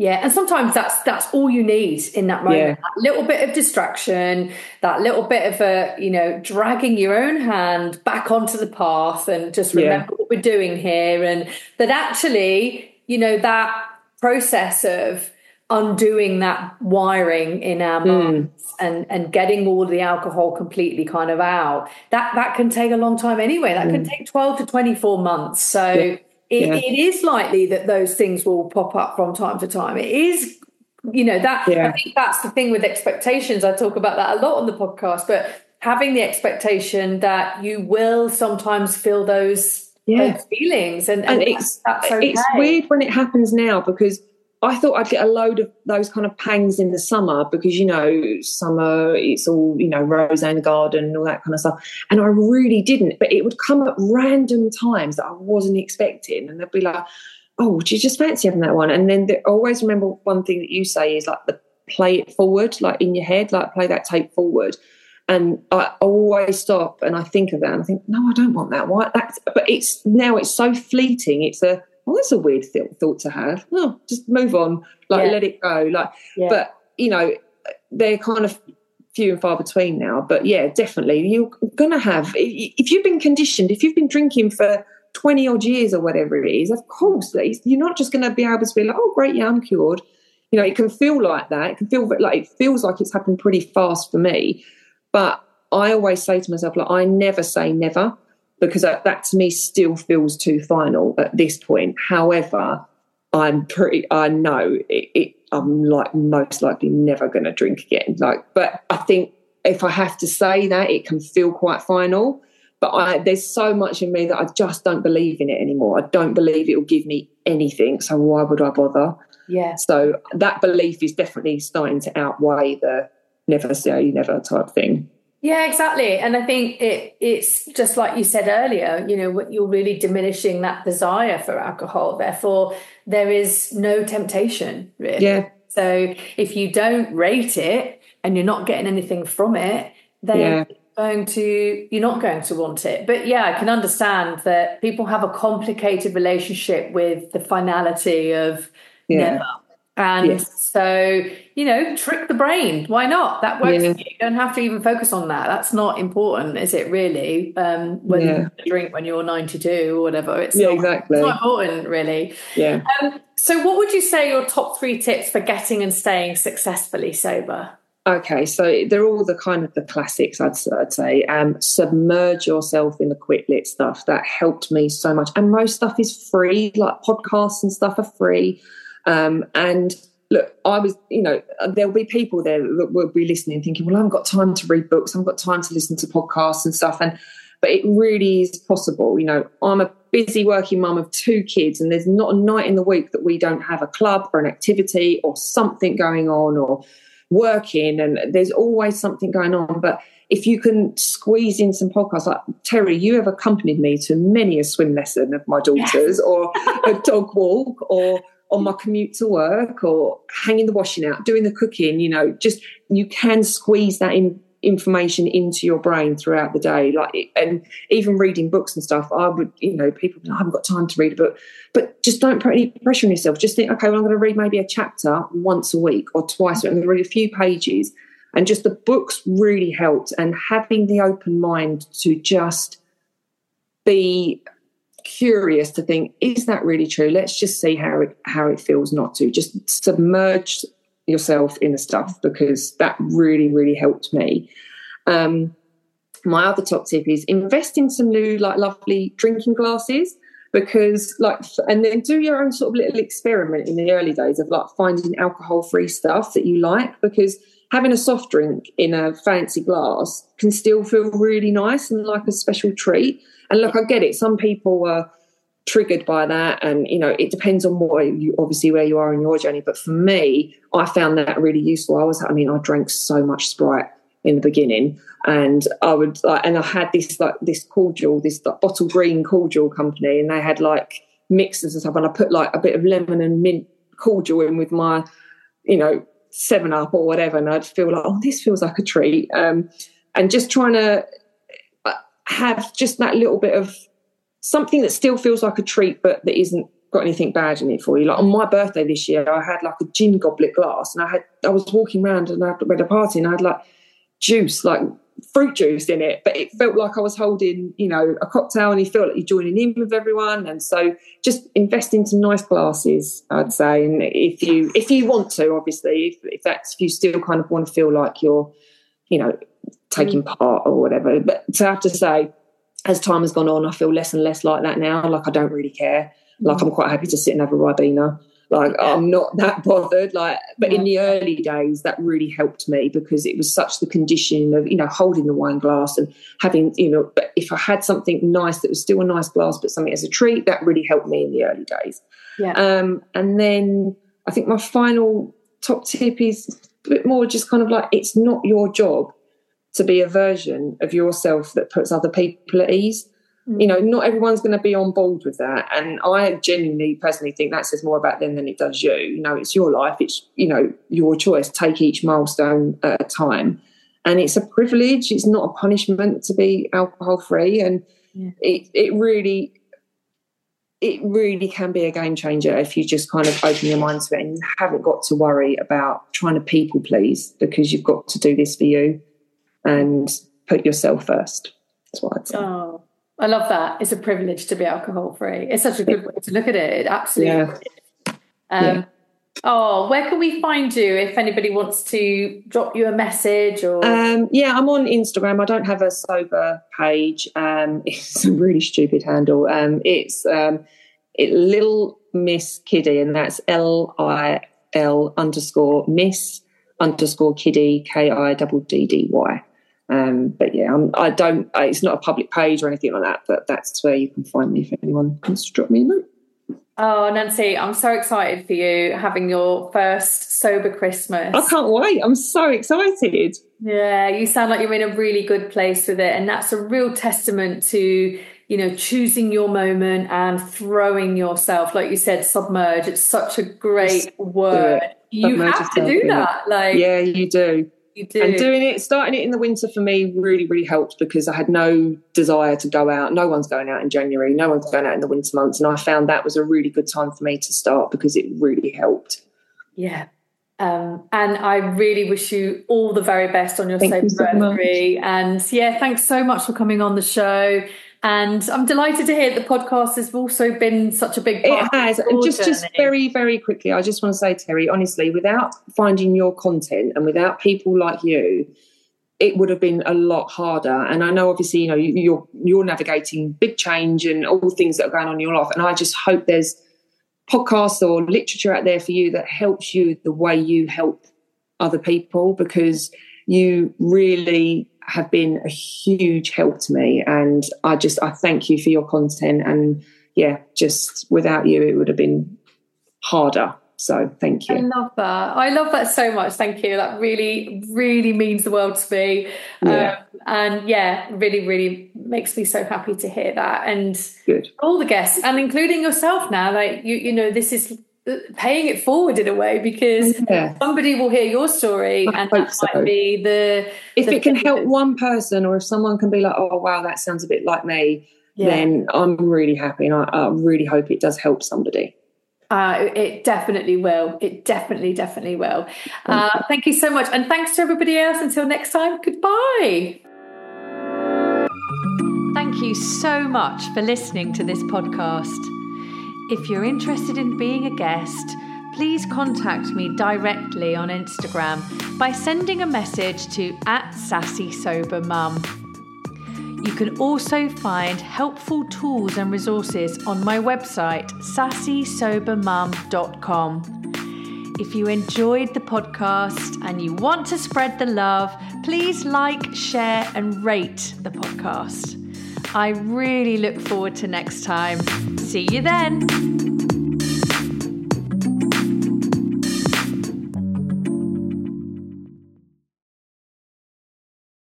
C: Yeah, and sometimes that's that's all you need in that moment.
B: Yeah.
C: That little bit of distraction, that little bit of a, you know, dragging your own hand back onto the path and just remember
B: Yeah.
C: what we're doing here. And that actually, you know, that process of undoing that wiring in our minds mm. and, and getting all the alcohol completely kind of out, that, that can take a long time anyway. That mm. can take twelve to twenty-four months. So yeah. It, yeah. it is likely that those things will pop up from time to time. It is, you know, that yeah. I think that's the thing with expectations. I talk about that a lot on the podcast, but having the expectation that you will sometimes feel those, yeah. those feelings. And, and, and it's, that's okay.
B: It's weird when it happens now, because I thought I'd get a load of those kind of pangs in the summer because, you know, summer, it's all, you know, rose in the garden and all that kind of stuff. And I really didn't. But it would come at random times that I wasn't expecting. And they'd be like, oh, do you just fancy having that one? And then the, I always remember one thing that you say is like the play it forward, like in your head, like play that tape forward. And I always stop and I think of that and I think, no, I don't want that. Why? That's, but it's now it's so fleeting. It's a, well, that's a weird th- thought to have. No, just move on, like yeah. let it go. Like, yeah. But you know, they're kind of few and far between now. But yeah, definitely, you're gonna have. If you've been conditioned, if you've been drinking for twenty odd years or whatever it is, of course, you're not just going to be able to be like, oh, great, yeah, I'm cured. You know, it can feel like that. It can feel like it feels like it's happened pretty fast for me. But I always say to myself, like, I never say never. Because that, that to me still feels too final at this point. However, I'm pretty, I know it, it, I'm like most likely never going to drink again. Like, but I think if I have to say that, it can feel quite final. But I, there's so much in me that I just don't believe in it anymore. I don't believe it will give me anything. So why would I bother?
C: Yeah.
B: So that belief is definitely starting to outweigh the never say never type thing.
C: Yeah, exactly. And I think it it's just like you said earlier, you know, you're really diminishing that desire for alcohol. Therefore, there is no temptation, really.
B: Yeah.
C: So if you don't rate it and you're not getting anything from it, then yeah. you're going to you're not going to want it. But yeah, I can understand that people have a complicated relationship with the finality of yeah. never. And yes. so, you know, trick the brain. Why not? That works. Yeah. You don't have to even focus on that. That's not important, is it really? Um, whether yeah. you drink when you're ninety-two or whatever. It's,
B: yeah,
C: not,
B: exactly.
C: it's not important, really.
B: Yeah.
C: Um, so what would you say your top three tips for getting and staying successfully sober?
B: Okay, so they're all the kind of the classics, I'd, I'd say. Um, submerge yourself in the quick lit stuff. That helped me so much. And most stuff is free, like podcasts and stuff are free. Um, and look, I was, you know, there'll be people there that will be listening thinking, well, I haven't got time to read books. I haven't got time to listen to podcasts and stuff. And, but it really is possible. You know, I'm a busy working mum of two kids and there's not a night in the week that we don't have a club or an activity or something going on or working, and there's always something going on. But if you can squeeze in some podcasts, like Terry, you have accompanied me to many a swim lesson of my daughters yes. or a dog walk or on my commute to work or hanging the washing out, doing the cooking, you know, just you can squeeze that in, information into your brain throughout the day. Like, and even reading books and stuff, I would, you know, people, I haven't got time to read a book, but just don't put any pressure on yourself. Just think, okay, well, I'm going to read maybe a chapter once a week or twice. I'm going to read a few pages. And just the books really helped. And having the open mind to just be curious to think, is that really true? Let's just see how it how it feels not to. Just submerge yourself in the stuff, because that really, really helped me. Um, my other top tip is invest in some new, like, lovely drinking glasses, because, like, and then do your own sort of little experiment in the early days of, like, finding alcohol-free stuff that you like, because having a soft drink in a fancy glass can still feel really nice and like a special treat. And look, I get it. Some people are triggered by that, and, you know, it depends on what you, obviously where you are in your journey. But for me, I found that really useful. I was, I mean, I drank so much Sprite in the beginning, and I would, like, and I had this like this cordial, this like, bottle green cordial company, and they had like mixers and stuff, and I put like a bit of lemon and mint cordial in with my, you know, Seven Up or whatever, and I'd feel like, oh, this feels like a treat. Um, and just trying to have just that little bit of something that still feels like a treat, but that isn't got anything bad in it for you. Like on my birthday this year, I had like a gin goblet glass, and I had I was walking around and I had a party, and I had like juice, like fruit juice in it, but it felt like I was holding, you know, a cocktail, and you feel like you're joining in with everyone. And so just invest into nice glasses, I'd say. And if you if you want to, obviously, if, if that's if you still kind of want to feel like you're, you know, taking mm. part or whatever. But to have to say, as time has gone on, I feel less and less like that now. Like I don't really care. Like I'm quite happy to sit and have a Ribena. Like I'm not that bothered. Like, but yeah. in the early days, that really helped me because it was such the condition of, you know, holding the wine glass and having, you know, but if I had something nice that was still a nice glass, but something as a treat, that really helped me in the early days.
C: Yeah.
B: Um, and then I think my final top tip is a bit more just kind of like, it's not your job to be a version of yourself that puts other people at ease. You know, not everyone's going to be on board with that. And I genuinely, personally think that says more about them than it does you. You know, it's your life. It's, you know, your choice. Take each milestone at a time. And it's a privilege. It's not a punishment to be alcohol-free. And yeah. it, it really, it really can be a game changer if you just kind of open your mind to it and you haven't got to worry about trying to people please, because you've got to do this for you and put yourself first. That's what I'd say.
C: Oh. I love that. It's a privilege to be alcohol free. It's such a good way to look at it. It absolutely
B: yeah.
C: is. Um,
B: yeah.
C: Oh, where can we find you if anybody wants to drop you a message? Or
B: um, yeah, I'm on Instagram. I don't have a sober page. Um, it's a really stupid handle. Um, it's um, it, Little Miss Kiddie, and that's L I L underscore Miss underscore Kiddie, K I D D D Y. Um, but yeah, I'm, I don't, I, it's not a public page or anything like that, but that's where you can find me if anyone wants to drop me a note.
C: Oh, Nancy, I'm so excited for you having your first sober Christmas.
B: I can't wait. I'm so excited.
C: Yeah, you sound like you're in a really good place with it. And that's a real testament to, you know, choosing your moment and throwing yourself, like you said, submerge. It's such a great Just word. You have to do that. Like,
B: yeah, you do.
C: You do.
B: And doing it, starting it in the winter for me really, really helped because I had no desire to go out. No one's going out in January. No one's going out in the winter months. And I found that was a really good time for me to start because it really helped.
C: Yeah. Um, and I really wish you all the very best on your sober anniversary. And yeah, thanks so much for coming on the show. And I'm delighted to hear that the podcast has also been such a big part.
B: It has. And just, just very, very quickly, I just want to say, Terry, honestly, without finding your content and without people like you, it would have been a lot harder. And I know, obviously, you know, you're you're navigating big change and all the things that are going on in your life. And I just hope there's podcasts or literature out there for you that helps you the way you help other people, because you really have been a huge help to me, and I just I thank you for your content. And yeah, just without you it would have been harder, so thank you.
C: I love that. I love that so much. Thank you. That really really means the world to me.
B: Yeah.
C: Um, and yeah, really really makes me so happy to hear that. And
B: good.
C: All the guests, and including yourself now, like you you know, this is paying it forward in a way, because yeah. somebody will hear your story I and that so. might be the
B: if
C: the
B: it can help one person, or if someone can be like, oh wow, that sounds a bit like me, yeah. then I'm really happy, and I, I really hope it does help somebody.
C: Uh, it definitely will. It definitely, definitely will. Uh, thank, you. thank you so much. And thanks to everybody else. Until next time, goodbye. Thank you so much for listening to this podcast. If you're interested in being a guest, please contact me directly on Instagram by sending a message to at Sassy Sober Mum. You can also find helpful tools and resources on my website, sassy sober mum dot com. If you enjoyed the podcast and you want to spread the love, please like, share, and rate the podcast. I really look forward to next time. See you then.